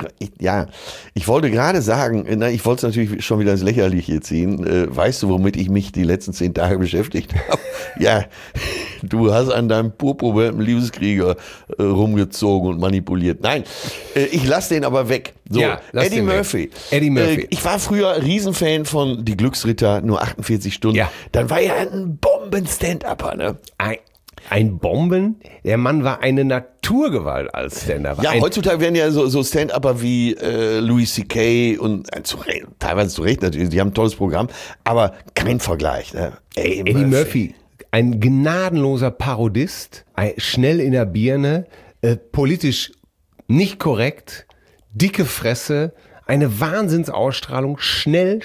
gerade sagen, ich wollte es natürlich schon wieder ins Lächerliche ziehen. Weißt du, womit ich mich die letzten 10 Tage beschäftigt habe? Ja, du hast an deinem purpurwelten Liebeskrieger rumgezogen und manipuliert. Nein, ich lasse den aber weg. So, ja, Eddie Murphy. Eddie Murphy. Ich war früher Riesenfan von Die Glücksritter, nur 48 Stunden. Ja. Dann war er ein Bomben-Stand-Upper, ne? Ein Bomben? Der Mann war eine Naturgewalt als Stand-Upper. Ja, heutzutage werden ja so Stand-Upper wie Louis C.K. und teilweise zu Recht natürlich, die haben ein tolles Programm, aber kein Vergleich. Ne? Eddie Murphy, ein gnadenloser Parodist, schnell in der Birne, politisch nicht korrekt, dicke Fresse, eine Wahnsinnsausstrahlung, schnell.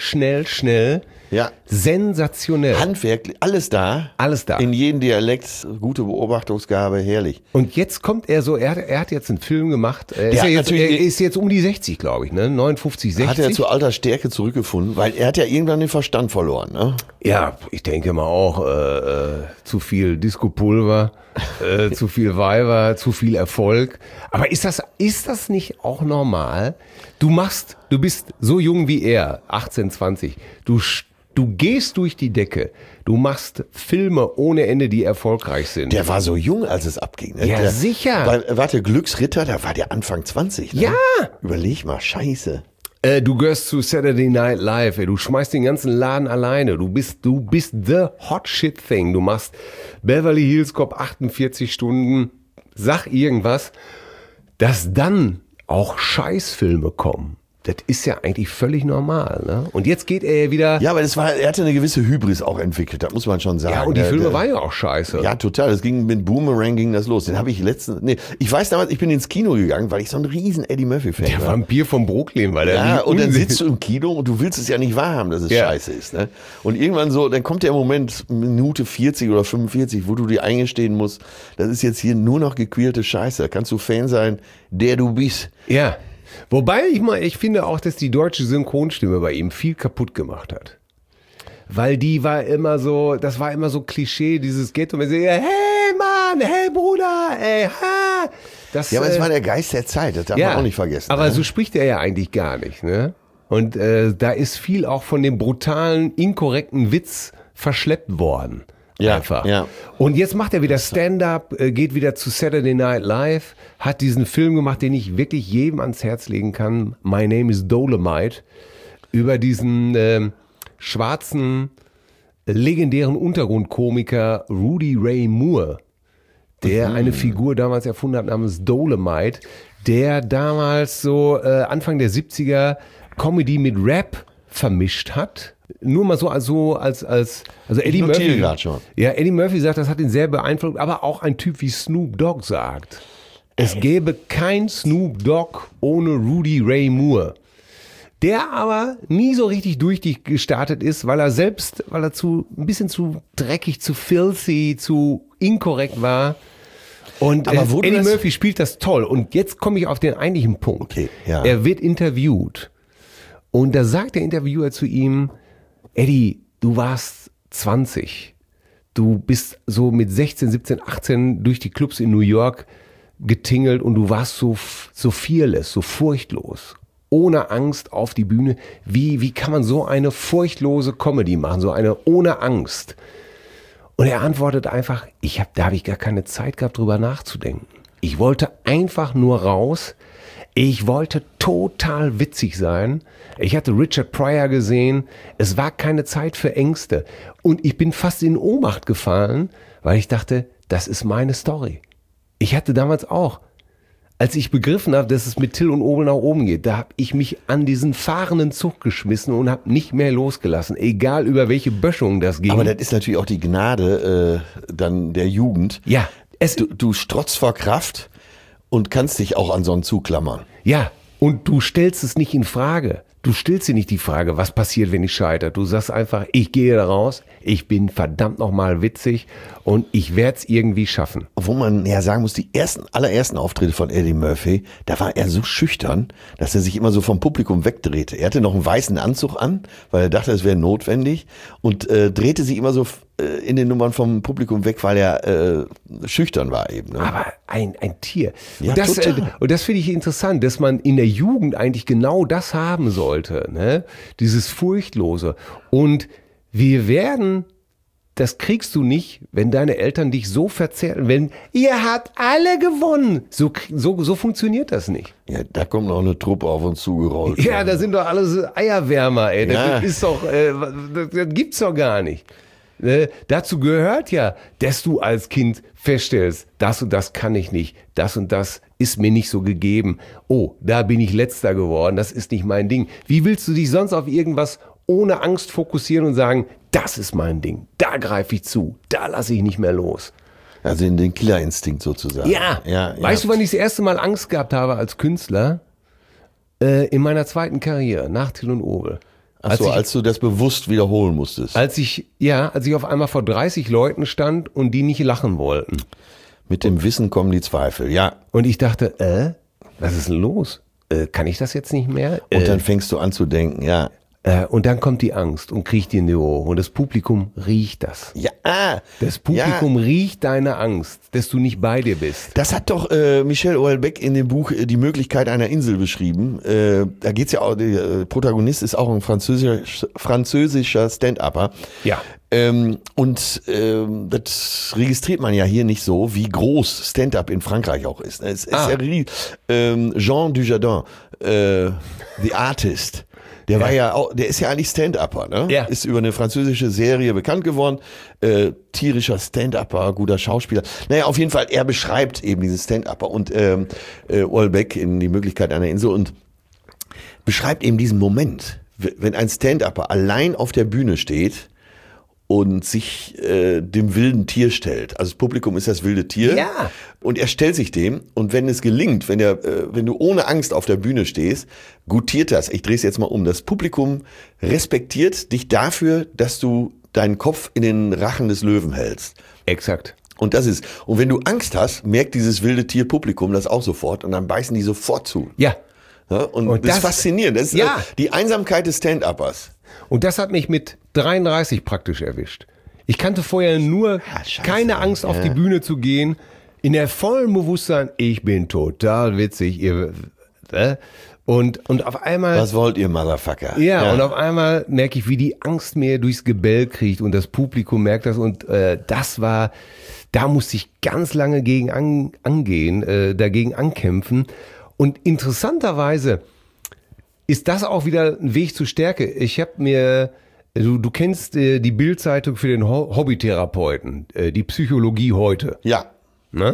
Ja. Sensationell. Handwerklich, alles da. In jedem Dialekt, gute Beobachtungsgabe, herrlich. Und jetzt kommt er so, er hat jetzt einen Film gemacht. Er ist jetzt um die 60, glaube ich, ne? 59, 60. Hat er zur alter Stärke zurückgefunden, weil er hat ja irgendwann den Verstand verloren, ne? Ja, ich denke mal auch, zu viel Disco-Pulver, zu viel Weiber, zu viel Erfolg. Aber ist das nicht auch normal? Du bist so jung wie er, 18, 20. Du gehst durch die Decke. Du machst Filme ohne Ende, die erfolgreich sind. Der war so jung, als es abging. Ne? Ja, sicher. Warte, Glücksritter, da war der Anfang 20. Ne? Ja. Überleg mal, scheiße. Du gehörst zu Saturday Night Live, ey. Du schmeißt den ganzen Laden alleine. Du bist the hot shit thing. Du machst Beverly Hills Cop 48 Stunden. Sag irgendwas, dass dann auch Scheißfilme kommen. Das ist ja eigentlich völlig normal, ne? Und jetzt geht er ja wieder. Ja, aber er hatte eine gewisse Hybris auch entwickelt, das muss man schon sagen. Ja, und die Filme waren ja auch scheiße. Ja, total. Das ging mit Boomerang ging das los. Den habe ich ich weiß damals, ich bin ins Kino gegangen, weil ich so ein riesen Eddie Murphy-Fan war. Der Vampir von Brooklyn, weil ja, und dann sitzt du im Kino und du willst es ja nicht wahrhaben, dass es scheiße ist, ne? Und irgendwann so, dann kommt der Moment, Minute 40 oder 45, wo du dir eingestehen musst, das ist jetzt hier nur noch gequälte Scheiße. Da kannst du Fan sein, der du bist. Ja. Wobei ich finde auch, dass die deutsche Synchronstimme bei ihm viel kaputt gemacht hat. Weil die war immer so, das war immer so Klischee, dieses Ghetto, wenn sie, hey Mann, hey Bruder, ey, ha. Das, ja, aber es war der Geist der Zeit, das darf man auch nicht vergessen. Aber so spricht er ja eigentlich gar nicht, ne? Und da ist viel auch von dem brutalen, inkorrekten Witz verschleppt worden. Ja, einfach. ja. Und jetzt macht er wieder Stand-up, geht wieder zu Saturday Night Live, hat diesen Film gemacht, den ich wirklich jedem ans Herz legen kann. My Name is Dolomite. Über diesen schwarzen, legendären Untergrundkomiker Rudy Ray Moore, der eine Figur damals erfunden hat namens Dolomite, der damals so Anfang der 70er Comedy mit Rap vermischt hat. Nur mal so als Eddie Murphy. Schon. Ja, Eddie Murphy sagt, das hat ihn sehr beeinflusst, aber auch ein Typ wie Snoop Dogg sagt, es gäbe kein Snoop Dogg ohne Rudy Ray Moore. Der aber nie so richtig durchgestartet ist, weil er ein bisschen zu dreckig, zu filthy, zu inkorrekt war. Und Eddie Murphy spielt das toll. Und jetzt komme ich auf den eigentlichen Punkt. Okay, ja. Er wird interviewt. Und da sagt der Interviewer zu ihm, Eddie, du warst 20. Du bist so mit 16, 17, 18 durch die Clubs in New York getingelt und du warst so fearless, so furchtlos. Ohne Angst auf die Bühne. Wie kann man so eine furchtlose Comedy machen? So eine ohne Angst. Und er antwortet einfach, da habe ich gar keine Zeit gehabt, drüber nachzudenken. Ich wollte einfach nur raus. Ich wollte total witzig sein. Ich hatte Richard Pryor gesehen. Es war keine Zeit für Ängste. Und ich bin fast in Ohnmacht gefallen, weil ich dachte, das ist meine Story. Ich hatte damals auch, als ich begriffen habe, dass es mit Till und Obel nach oben geht, da habe ich mich an diesen fahrenden Zug geschmissen und habe nicht mehr losgelassen, egal über welche Böschung das ging. Aber das ist natürlich auch die Gnade dann der Jugend. Ja. Du strotzt vor Kraft und kannst dich auch an so einen Zug klammern. Ja, und du stellst es nicht in Frage. Du stellst dir nicht die Frage, was passiert, wenn ich scheitere. Du sagst einfach, ich gehe da raus, ich bin verdammt nochmal witzig und ich werde es irgendwie schaffen. Obwohl man ja sagen muss, die allerersten Auftritte von Eddie Murphy, da war er so schüchtern, dass er sich immer so vom Publikum wegdrehte. Er hatte noch einen weißen Anzug an, weil er dachte, es wäre notwendig und drehte sich immer so in den Nummern vom Publikum weg, weil er schüchtern war eben. Ne? Aber ein Tier. Ja, und das finde ich interessant, dass man in der Jugend eigentlich genau das haben sollte. Ne? Dieses Furchtlose. Und wir werden, das kriegst du nicht, wenn deine Eltern dich so verzerren, wenn ihr habt alle gewonnen. So funktioniert das nicht. Ja, da kommt noch eine Truppe auf uns zugerollt. Ja, da sind doch alle Eierwärmer, ey. Ja. Das ist doch, das gibt's doch gar nicht. Dazu gehört ja, dass du als Kind feststellst, das und das kann ich nicht, das und das ist mir nicht so gegeben. Oh, da bin ich Letzter geworden, das ist nicht mein Ding. Wie willst du dich sonst auf irgendwas ohne Angst fokussieren und sagen, das ist mein Ding, da greife ich zu, da lasse ich nicht mehr los. Also in den Killerinstinkt sozusagen. Ja. Weißt du, wann ich das erste Mal Angst gehabt habe als Künstler? In meiner zweiten Karriere, nach Till und Obel. Achso, als du das bewusst wiederholen musstest. Als ich auf einmal vor 30 Leuten stand und die nicht lachen wollten. Mit dem Wissen kommen die Zweifel, ja. Und ich dachte, was ist denn los? Kann ich das jetzt nicht mehr? Und dann fängst du an zu denken, ja. Und dann kommt die Angst und kriecht dir in die Ohren. Und das Publikum riecht das. Ja. Das Publikum riecht deine Angst, dass du nicht bei dir bist. Das hat doch Michel Houellebecq in dem Buch Die Möglichkeit einer Insel beschrieben. Da geht's ja auch, der Protagonist ist auch ein französischer Stand-Upper. Ja. Das registriert man ja hier nicht so, wie groß Stand-up in Frankreich auch ist. Es ist ja Jean Dujardin, The Artist. Der ist ja eigentlich Stand-Upper, ne? Ja. Ist über eine französische Serie bekannt geworden. Tierischer Stand-Upper, guter Schauspieler. Naja, auf jeden Fall, er beschreibt eben diesen Stand-Upper und Houellebecq in Die Möglichkeit einer Insel und beschreibt eben diesen Moment, wenn ein Stand-Upper allein auf der Bühne steht und sich dem wilden Tier stellt. Also das Publikum ist das wilde Tier. Ja. Und er stellt sich dem. Und wenn es gelingt, wenn du ohne Angst auf der Bühne stehst, gutiert das. Ich drehe es jetzt mal um. Das Publikum respektiert dich dafür, dass du deinen Kopf in den Rachen des Löwen hältst. Exakt. Und wenn du Angst hast, merkt dieses wilde Tier Publikum das auch sofort und dann beißen die sofort zu. Ja. Ja, und das ist faszinierend. Das ist die Einsamkeit des Stand-Uppers. Und das hat mich mit 33 praktisch erwischt. Ich kannte vorher nur keine Angst, auf die Bühne zu gehen, in der vollen Bewusstsein, ich bin total witzig. Und auf einmal... Was wollt ihr, Motherfucker? Ja, und auf einmal merke ich, wie die Angst mir durchs Gebell kriegt und das Publikum merkt das. Und da musste ich ganz lange dagegen ankämpfen. Und interessanterweise ist das auch wieder ein Weg zur Stärke. Ich habe mir, du kennst die Bild-Zeitung für den Hobbytherapeuten, die Psychologie heute. Ja. Ne?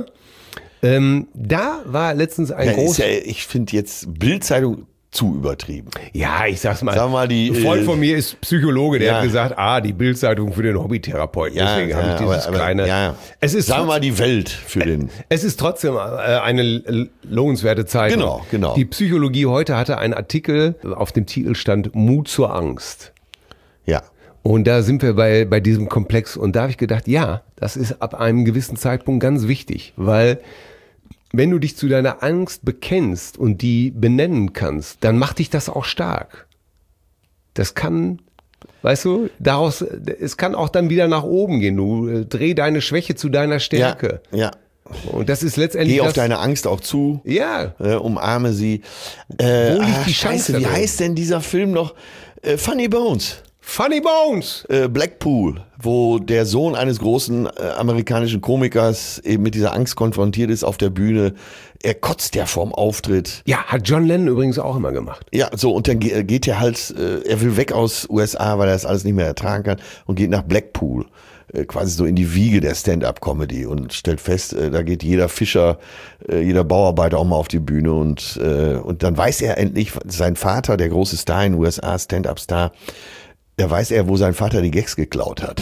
Da war letztens ein großes... ich finde jetzt Bild-Zeitung zu übertrieben. Ja, ich sag's mal. Sag mal ein Freund von mir ist Psychologe, der hat gesagt, die Bild-Zeitung für den Hobbytherapeuten. Deswegen habe ich dieses kleine... Ja. Es ist Sagen wir mal die Welt für den... Es ist trotzdem eine lohnenswerte Zeitung. Genau. Die Psychologie heute hatte einen Artikel, auf dem Titel stand Mut zur Angst. Ja. Und da sind wir bei diesem Komplex. Und da habe ich gedacht, ja, das ist ab einem gewissen Zeitpunkt ganz wichtig, weil wenn du dich zu deiner Angst bekennst und die benennen kannst, dann macht dich das auch stark. Das kann, weißt du, es kann auch dann wieder nach oben gehen. Du dreh deine Schwäche zu deiner Stärke. Ja. Und das ist letztendlich. Geh auf deine Angst auch zu. Ja. Umarme sie. Wo liegt die Chance? Wie heißt denn dieser Film noch? Funny Bones. Funny Bones! Blackpool, wo der Sohn eines großen amerikanischen Komikers eben mit dieser Angst konfrontiert ist auf der Bühne. Er kotzt ja vorm Auftritt. Ja, hat John Lennon übrigens auch immer gemacht. Ja, so, und dann geht er halt, er will weg aus USA, weil er das alles nicht mehr ertragen kann und geht nach Blackpool. Quasi so in die Wiege der Stand-up-Comedy und stellt fest, da geht jeder Fischer, jeder Bauarbeiter auch mal auf die Bühne und dann weiß er endlich, sein Vater, der große Star in den USA, Stand-up-Star, da weiß er, wo sein Vater die Gags geklaut hat.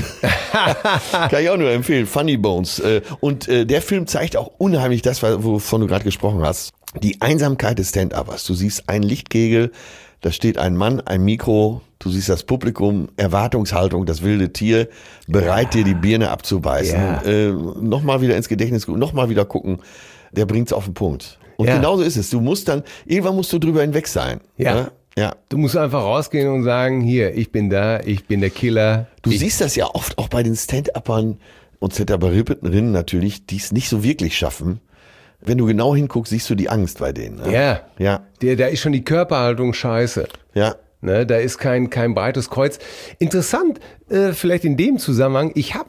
Kann ich auch nur empfehlen, Funny Bones. Und der Film zeigt auch unheimlich das, wovon du gerade gesprochen hast, die Einsamkeit des Stand-Uppers. Du siehst einen Lichtkegel, da steht ein Mann, ein Mikro, du siehst das Publikum, Erwartungshaltung, das wilde Tier, bereit dir die Birne abzubeißen. Ja. Nochmal wieder ins Gedächtnis gucken, nochmal wieder gucken, der bringt's auf den Punkt. Und genauso ist es. Irgendwann musst du drüber hinweg sein. Ja. Ja. Du musst einfach rausgehen und sagen, hier, ich bin da, ich bin der Killer. Du siehst das ja oft auch bei den Stand-Uppern und Stand-Upperinnen natürlich, die es nicht so wirklich schaffen. Wenn du genau hinguckst, siehst du die Angst bei denen. Ne? Ja. Da ist schon die Körperhaltung scheiße. Ja. Ne, da ist kein breites Kreuz. Interessant, vielleicht in dem Zusammenhang,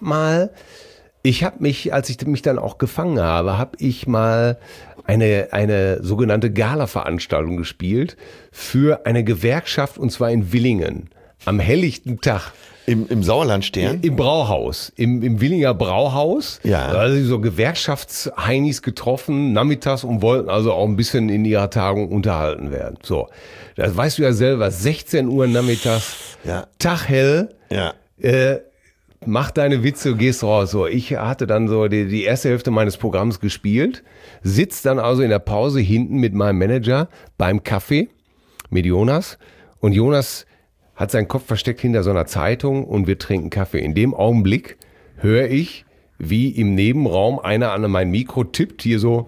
als ich mich dann auch gefangen habe ich mal eine sogenannte Gala-Veranstaltung gespielt für eine Gewerkschaft, und zwar in Willingen. Am helllichten Tag. Im Sauerlandstern? Im Brauhaus. Im Willinger Brauhaus. Ja. Also so Gewerkschaftsheinis getroffen, nachmittags, und wollten also auch ein bisschen in ihrer Tagung unterhalten werden. So. Das weißt du ja selber. 16 Uhr nachmittags. Ja. Tag hell. Ja. Mach deine Witze, gehst raus. So, ich hatte dann so die erste Hälfte meines Programms gespielt, sitz dann also in der Pause hinten mit meinem Manager beim Kaffee mit Jonas, und Jonas hat seinen Kopf versteckt hinter so einer Zeitung und wir trinken Kaffee. In dem Augenblick höre ich, wie im Nebenraum einer an mein Mikro tippt, hier so,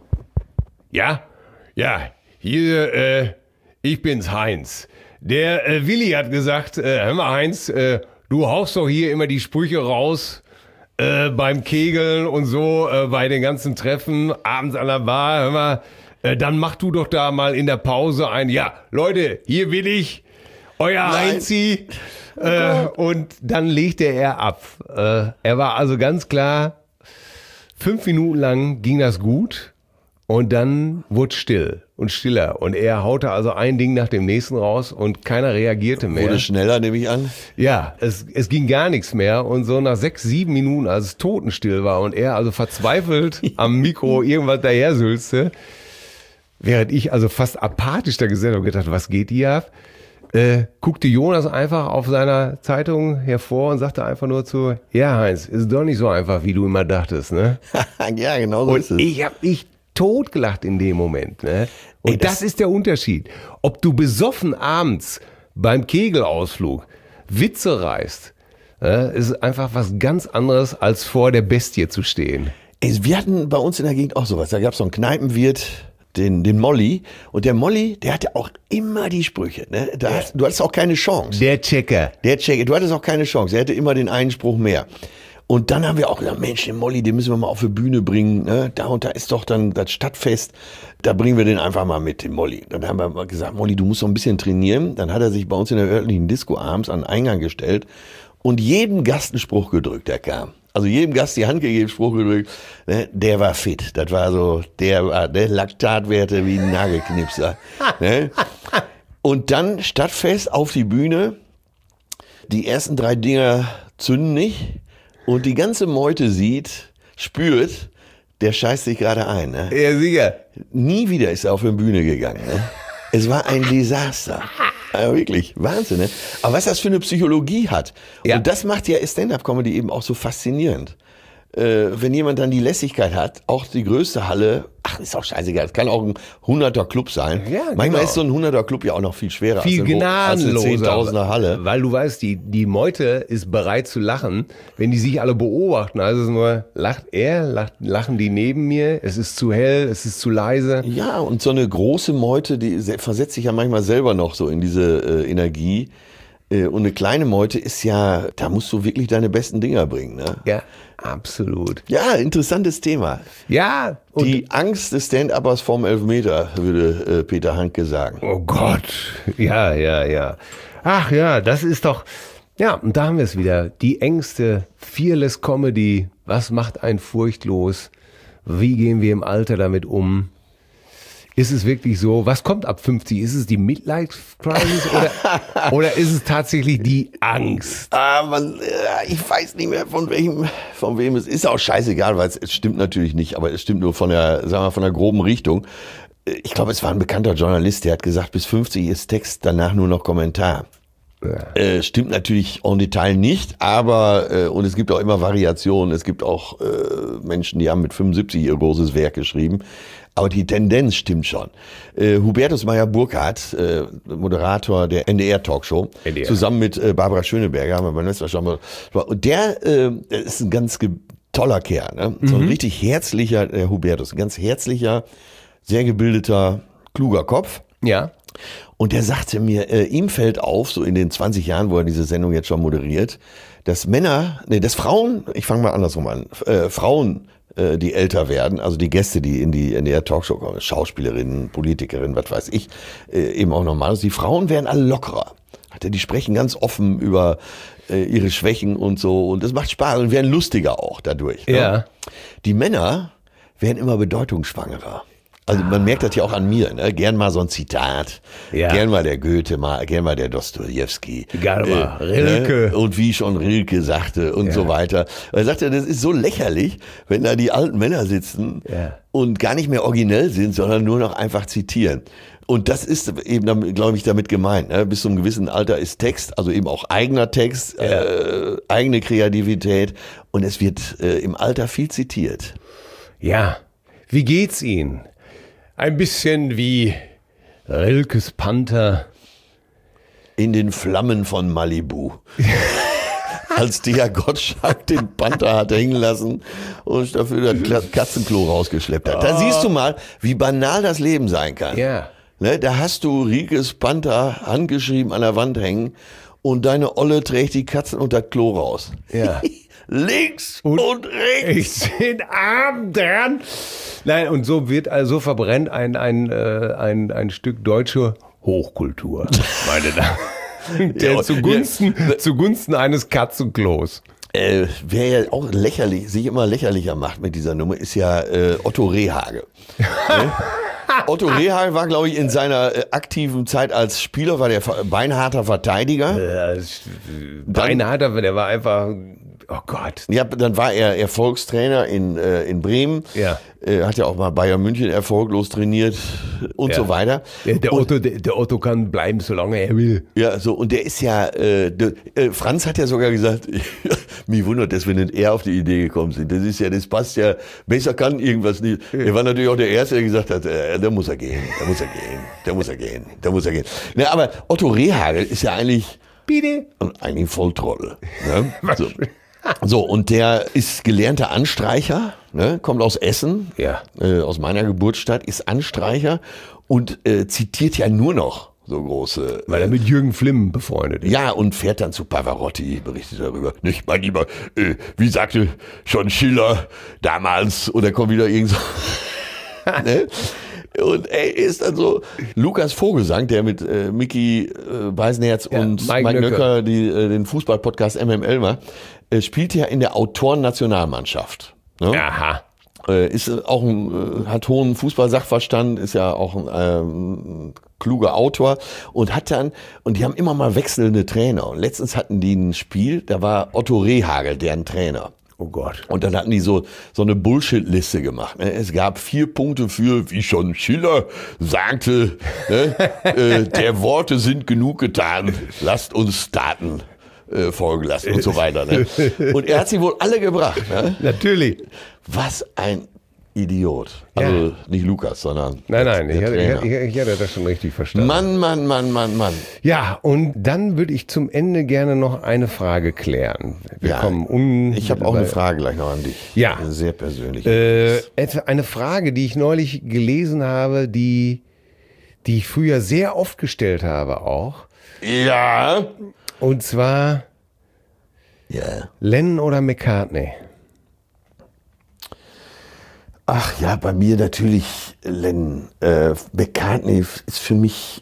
ja, hier, ich bin's, Heinz. Der Willi hat gesagt, hör mal, Heinz, du haust doch hier immer die Sprüche raus beim Kegeln und so, bei den ganzen Treffen, abends an der Bar, hör mal, dann mach du doch da mal in der Pause ja, Leute, hier will ich, euer Heinzi. Und dann legte er ab. Er war also ganz klar, 5 Minuten lang ging das gut und dann wurde still und stiller. Und er haute also ein Ding nach dem nächsten raus und keiner reagierte mehr. Wurde schneller, nehme ich an. Ja, es ging gar nichts mehr. Und so nach 6, 7 Minuten, als es totenstill war und er also verzweifelt am Mikro irgendwas dahersülzte, während ich also fast apathisch da gesessen habe und gedacht, was geht hier ab? Guckte Jonas einfach auf seiner Zeitung hervor und sagte einfach nur zu, ja Heinz, ist doch nicht so einfach, wie du immer dachtest, ne? Ja, genau so ist es. Ich habe mich totgelacht in dem Moment, ne? Und das ist der Unterschied. Ob du besoffen abends beim Kegelausflug Witze reißt, ist einfach was ganz anderes, als vor der Bestie zu stehen. Wir hatten bei uns in der Gegend auch sowas. Da gab es so einen Kneipenwirt, den Molly. Und der Molly, der hatte auch immer die Sprüche. Ne? Du hattest auch keine Chance. Der Checker. Du hattest auch keine Chance. Er hatte immer den einen Spruch mehr. Und dann haben wir auch gesagt, Mensch, den Molly, den müssen wir mal auf die Bühne bringen. Ne? Da und da ist doch dann das Stadtfest. Da bringen wir den einfach mal mit, den Molly. Dann haben wir mal gesagt, Molly, du musst noch ein bisschen trainieren. Dann hat er sich bei uns in der örtlichen Disco abends an den Eingang gestellt und jedem Gast einen Spruch gedrückt, der kam. Also jedem Gast die Hand gegeben, Spruch gedrückt. Ne? Der war fit. Das war so, der war Laktatwerte wie ein Nagelknipser. Ne? Und dann Stadtfest auf die Bühne. Die ersten 3 Dinger zünden nicht. Und die ganze Meute spürt, der scheißt sich gerade ein. Ne? Ja, sicher. Nie wieder ist er auf die Bühne gegangen. Ne? Es war ein Desaster. Ja, wirklich, Wahnsinn. Ne? Aber was das für eine Psychologie hat. Ja. Und das macht ja Stand-Up-Comedy eben auch so faszinierend. Wenn jemand dann die Lässigkeit hat, auch die größte Halle, ist auch scheißegal, es kann auch ein 100er-Club sein. Ja, manchmal genau. Ist so ein 100er-Club ja auch noch viel schwerer als eine 10.000er Halle. Weil du weißt, die Meute ist bereit zu lachen, wenn die sich alle beobachten. Also es ist nur, lacht er, lachen die neben mir, es ist zu hell, es ist zu leise. Ja, und so eine große Meute, die versetzt sich ja manchmal selber noch so in diese Energie. Und eine kleine Meute ist ja, da musst du wirklich deine besten Dinger bringen. Ne? Ja, absolut. Ja, interessantes Thema. Ja. Die Angst des Stand-Uppers vorm Elfmeter, würde Peter Hanke sagen. Oh Gott. Ja. Ach ja, das ist doch, ja, und da haben wir es wieder. Die Ängste, Fearless Comedy. Was macht einen furchtlos? Wie gehen wir im Alter damit um? Ist es wirklich so? Was kommt ab 50? Ist es die Midlife-Crisis oder ist es tatsächlich die Angst? Ich weiß nicht mehr, von wem es ist. Auch scheißegal, weil es stimmt natürlich nicht, aber es stimmt nur von der groben Richtung. Ich glaube, es war ein bekannter Journalist, der hat gesagt, bis 50 ist Text, danach nur noch Kommentar. Ja. Stimmt natürlich en Detail nicht, aber und es gibt auch immer Variationen. Es gibt auch Menschen, die haben mit 75 ihr großes Werk geschrieben. Aber die Tendenz stimmt schon. Hubertus Meyer-Burkhardt, Moderator der NDR-Talkshow, zusammen mit Barbara Schöneberger, haben wir beim letzten Mal schon mal. Und der ist ein ganz toller Kerl, ne? So ein richtig herzlicher, Hubertus, ein ganz herzlicher, sehr gebildeter, kluger Kopf. Ja. Und der sagte mir, ihm fällt auf, so in den 20 Jahren, wo er diese Sendung jetzt schon moderiert, dass Frauen, ich fange mal andersrum an, Frauen, die älter werden, also die Gäste, die in der Talkshow kommen, Schauspielerinnen, Politikerinnen, was weiß ich, eben auch normal. Die Frauen werden alle lockerer. Die sprechen ganz offen über ihre Schwächen und so und das macht Spaß und werden lustiger auch dadurch. Ja. Ne? Die Männer werden immer bedeutungsschwangerer. Also man merkt das ja auch an mir, ne? Gern mal so ein Zitat, gern mal der Goethe, gern mal der Dostojewski. Gerne mal Rilke. Ne? Und wie schon Rilke sagte und so weiter. Er sagte, das ist so lächerlich, wenn da die alten Männer sitzen und gar nicht mehr originell sind, sondern nur noch einfach zitieren. Und das ist eben, glaube ich, damit gemeint. Ne? Bis zu einem gewissen Alter ist Text, also eben auch eigener Text, eigene Kreativität und es wird im Alter viel zitiert. Ja, wie geht's Ihnen? Ein bisschen wie Rilkes Panther. In den Flammen von Malibu. Als der Gottschalk den Panther hat hängen lassen und dafür das Katzenklo rausgeschleppt hat. Da siehst du mal, wie banal das Leben sein kann. Ja. Ne, da hast du Rilkes Panther handgeschrieben an der Wand hängen und deine Olle trägt die Katzen und das Klo raus. Ja. Links und rechts. Ich bin arm dran. Nein, und so verbrennt ein Stück deutsche Hochkultur, meine Damen. Der zugunsten eines Katzenklos. Wer ja auch sich immer lächerlicher macht mit dieser Nummer, ist ja Otto Rehhagel. Otto Rehhagel war, glaube ich, in seiner aktiven Zeit als Spieler, war der beinharter Verteidiger. Beinharter, der war einfach... Oh Gott. Ja, dann war er Erfolgstrainer in Bremen. Ja. Hat ja auch mal Bayern München erfolglos trainiert und so weiter. Der Otto kann bleiben, solange er will. Ja, so, und der ist ja, Franz hat ja sogar gesagt, mich wundert, dass wir nicht eher auf die Idee gekommen sind. Das passt ja, besser kann irgendwas nicht. Er war natürlich auch der Erste, der gesagt hat, da muss er gehen. Na, aber Otto Rehhagel ist ja eigentlich ein Volltrottel. Ne? So, und der ist gelernter Anstreicher. ne, kommt aus Essen, Ja. Aus meiner Geburtsstadt, ist Anstreicher und zitiert ja nur noch so große. Weil er mit Jürgen Flimm befreundet ist. Ja, und fährt dann zu Pavarotti, berichtet darüber. Nicht, mein Lieber, wie sagte schon Schiller damals, oder kommt wieder irgend so. Ne? Und ist dann so, Lukas Vogelsang, der mit Micky Beisenherz und Mike Nöcker den Fußball-Podcast MML macht, spielt ja in der Autoren-Nationalmannschaft. Ne? Aha. Ist auch hat hohen Fußball-Sachverstand, ist ja auch ein kluger Autor und die haben immer mal wechselnde Trainer. Und letztens hatten die ein Spiel, da war Otto Rehhagel, deren Trainer. Oh Gott. Und dann hatten die so eine Bullshit-Liste gemacht. Es gab 4 Punkte für, wie schon Schiller sagte, der Worte sind genug getan, lasst uns Taten folgen lassen und so weiter. Ne? Und er hat sie wohl alle gebracht. Ne? Natürlich. Was ein Idiot. Also nicht Lukas, sondern Nein, ich Trainer. hatte das schon richtig verstanden. Mann. Ja, und dann würde ich zum Ende gerne noch eine Frage klären. Wir kommen ich habe auch eine Frage gleich noch an dich. Ja. Eine sehr persönlich. Eine Frage, die ich neulich gelesen habe, die ich früher sehr oft gestellt habe auch. Ja. Und zwar Lennon oder McCartney? Ach ja, bei mir natürlich Lennon. McCartney ist für mich,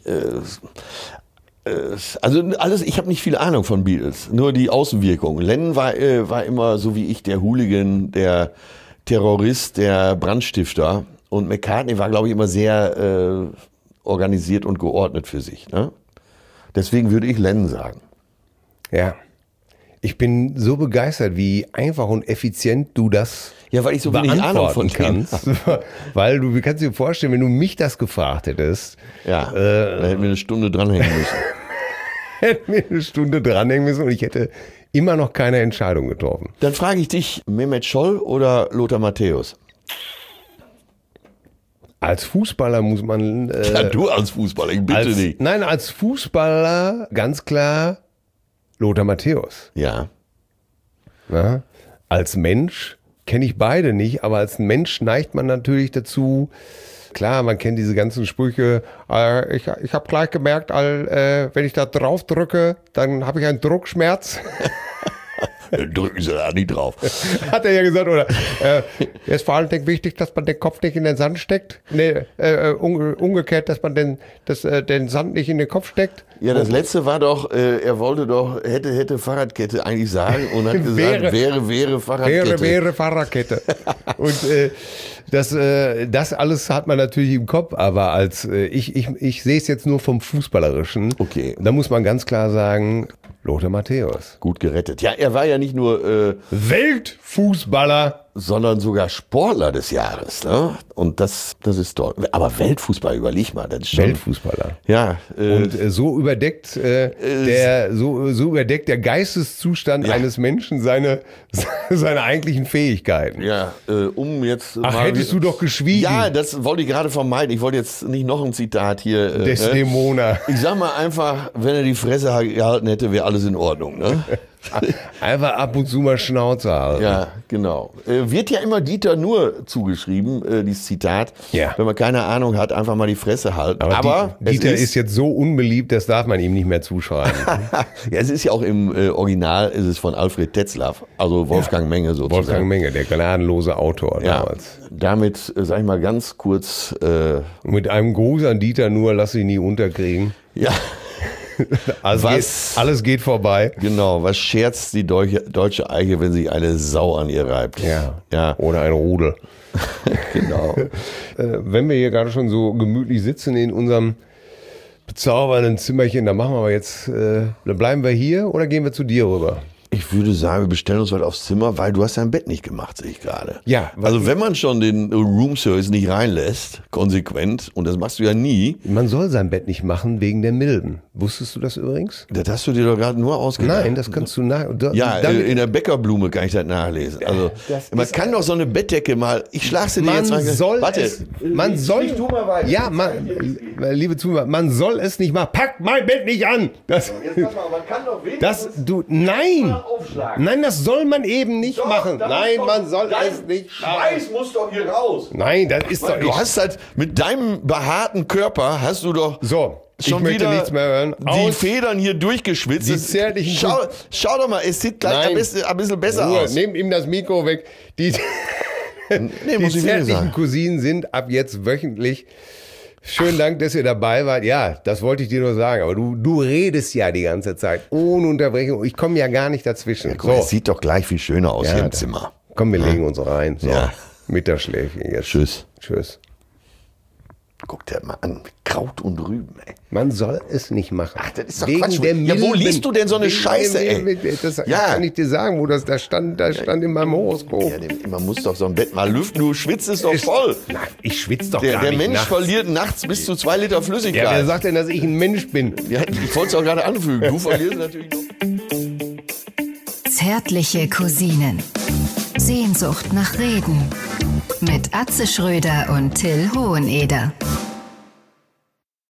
also alles, ich habe nicht viel Ahnung von Beatles, nur die Außenwirkung. Lennon war immer so wie ich der Hooligan, der Terrorist, der Brandstifter. Und McCartney war, glaube ich, immer sehr organisiert und geordnet für sich. Ne? Deswegen würde ich Lennon sagen. Ja. Ich bin so begeistert, wie einfach und effizient du das weil ich so wenig Ahnung von kannst. Weil du kannst dir vorstellen, wenn du mich das gefragt hättest. Ja, da hätten wir eine Stunde dranhängen müssen. Hätten wir eine Stunde dranhängen müssen und ich hätte immer noch keine Entscheidung getroffen. Dann frage ich dich, Mehmet Scholl oder Lothar Matthäus? Als Fußballer muss man... ja, du als Fußballer, ich bitte nicht. Nein, als Fußballer ganz klar Lothar Matthäus. Ja. Ja. Als Mensch kenne ich beide nicht, aber als Mensch neigt man natürlich dazu. Klar, man kennt diese ganzen Sprüche. Ich habe gleich gemerkt, wenn ich da drauf drücke, dann habe ich einen Druckschmerz. Drücken Sie da nicht drauf. Hat er ja gesagt, oder? Ist vor allem wichtig, dass man den Kopf nicht in den Sand steckt. Nee, umgekehrt, dass man den Sand nicht in den Kopf steckt. Ja, das letzte war doch, er wollte doch, hätte Fahrradkette eigentlich sagen und hat gesagt, wäre Fahrradkette. Wäre Fahrradkette. Und das alles hat man natürlich im Kopf, aber als ich sehe es jetzt nur vom Fußballerischen. Okay. Da muss man ganz klar sagen, Lothar Matthäus. Gut gerettet. Ja, er war ja nicht nur Weltfußballer, sondern sogar Sportler des Jahres. Ne? Und das ist toll. Aber Weltfußball, überleg mal. Das ist schon, Weltfußballer. Ja. Und so überdeckt so überdeckt der Geisteszustand eines Menschen seine eigentlichen Fähigkeiten. Ja, um jetzt. Ach, hättest du doch geschwiegen. Ja, das wollte ich gerade vermeiden. Ich wollte jetzt nicht noch ein Zitat hier. Desdemona. Ich sag mal einfach, wenn er die Fresse gehalten hätte, wäre alles in Ordnung. Ne? Einfach ab und zu mal Schnauze halten. Ja, genau. Wird ja immer Dieter Nuhr zugeschrieben, dieses Zitat. Ja. Wenn man keine Ahnung hat, einfach mal die Fresse halten. Aber Dieter ist jetzt so unbeliebt, das darf man ihm nicht mehr zuschreiben. Ja, es ist ja auch im Original, ist es von Alfred Tetzlaff, also Wolfgang Menge sozusagen. Wolfgang Menge, der gnadenlose Autor damals. Damit, sag ich mal ganz kurz. Mit einem Gruß an Dieter Nuhr, lass dich nie unterkriegen. Ja. Alles geht vorbei. Genau, was scherzt die deutsche Eiche, wenn sich eine Sau an ihr reibt? Ja. Oder ein Rudel. Genau. Wenn wir hier gerade schon so gemütlich sitzen in unserem bezaubernden Zimmerchen, dann machen wir jetzt, dann bleiben wir hier oder gehen wir zu dir rüber? Ich würde sagen, wir bestellen uns heute aufs Zimmer, weil du hast dein Bett nicht gemacht, sehe ich gerade. Ja. Also wenn man schon den Roomservice nicht reinlässt, konsequent, und das machst du ja nie. Man soll sein Bett nicht machen wegen der Milben. Wusstest du das übrigens? Das hast du dir doch gerade nur ausgedacht. Nein, das kannst du in der Bäckerblume kann ich das nachlesen. Also man kann doch so eine Bettdecke mal, ich schlage sie dir jetzt mal. Man soll, ja, liebe Zuhörer, man soll es nicht machen. Pack mein Bett nicht an. Man kann doch wenigstens. Nein! aufschlagen. Nein, das soll man eben nicht machen. Nein, man soll es nicht machen. Schweiß muss doch hier raus. Nein, das ist doch... Du hast halt mit deinem behaarten Körper hast du doch So, schon ich möchte wieder nichts mehr hören. die Federn hier durchgeschwitzt. Die zärtlichen Schau doch mal, es sieht gleich ein bisschen besser Ruhe, aus. Nehmt ihm das Mikro weg. Die muss ich wieder zärtlichen sagen. Cousinen sind ab jetzt wöchentlich. Schönen Dank, dass ihr dabei wart. Ja, das wollte ich dir nur sagen. Aber du redest ja die ganze Zeit ohne Unterbrechung. Ich komme ja gar nicht dazwischen. Guck mal, es sieht doch gleich viel schöner aus hier im Zimmer. Komm, wir legen uns rein. So, Ja. Mittagsschläfchen jetzt. Tschüss. Tschüss. Guck dir mal an, Kraut und Rüben, ey. Man soll es nicht machen. Ach, das ist doch Wegen Quatsch. der Ja, wo Milben. liest du denn so eine Wegen Scheiße, der ey? Milben. Das Ja. kann ich dir sagen, wo das da stand in meinem Horoskop. Ja, man muss doch so ein Bett mal lüften, du schwitzt es doch voll. Na, ich schwitze doch Der gar nicht Mensch nachts. verliert nachts bis zu 2 Liter Flüssigkeit. Ja, wer sagt denn, dass ich ein Mensch bin? Ja, ich wollte es auch gerade anfügen. Du verlierst natürlich noch. Zärtliche Cousinen. Sehnsucht nach Reden. Mit Atze Schröder und Till Hoheneder.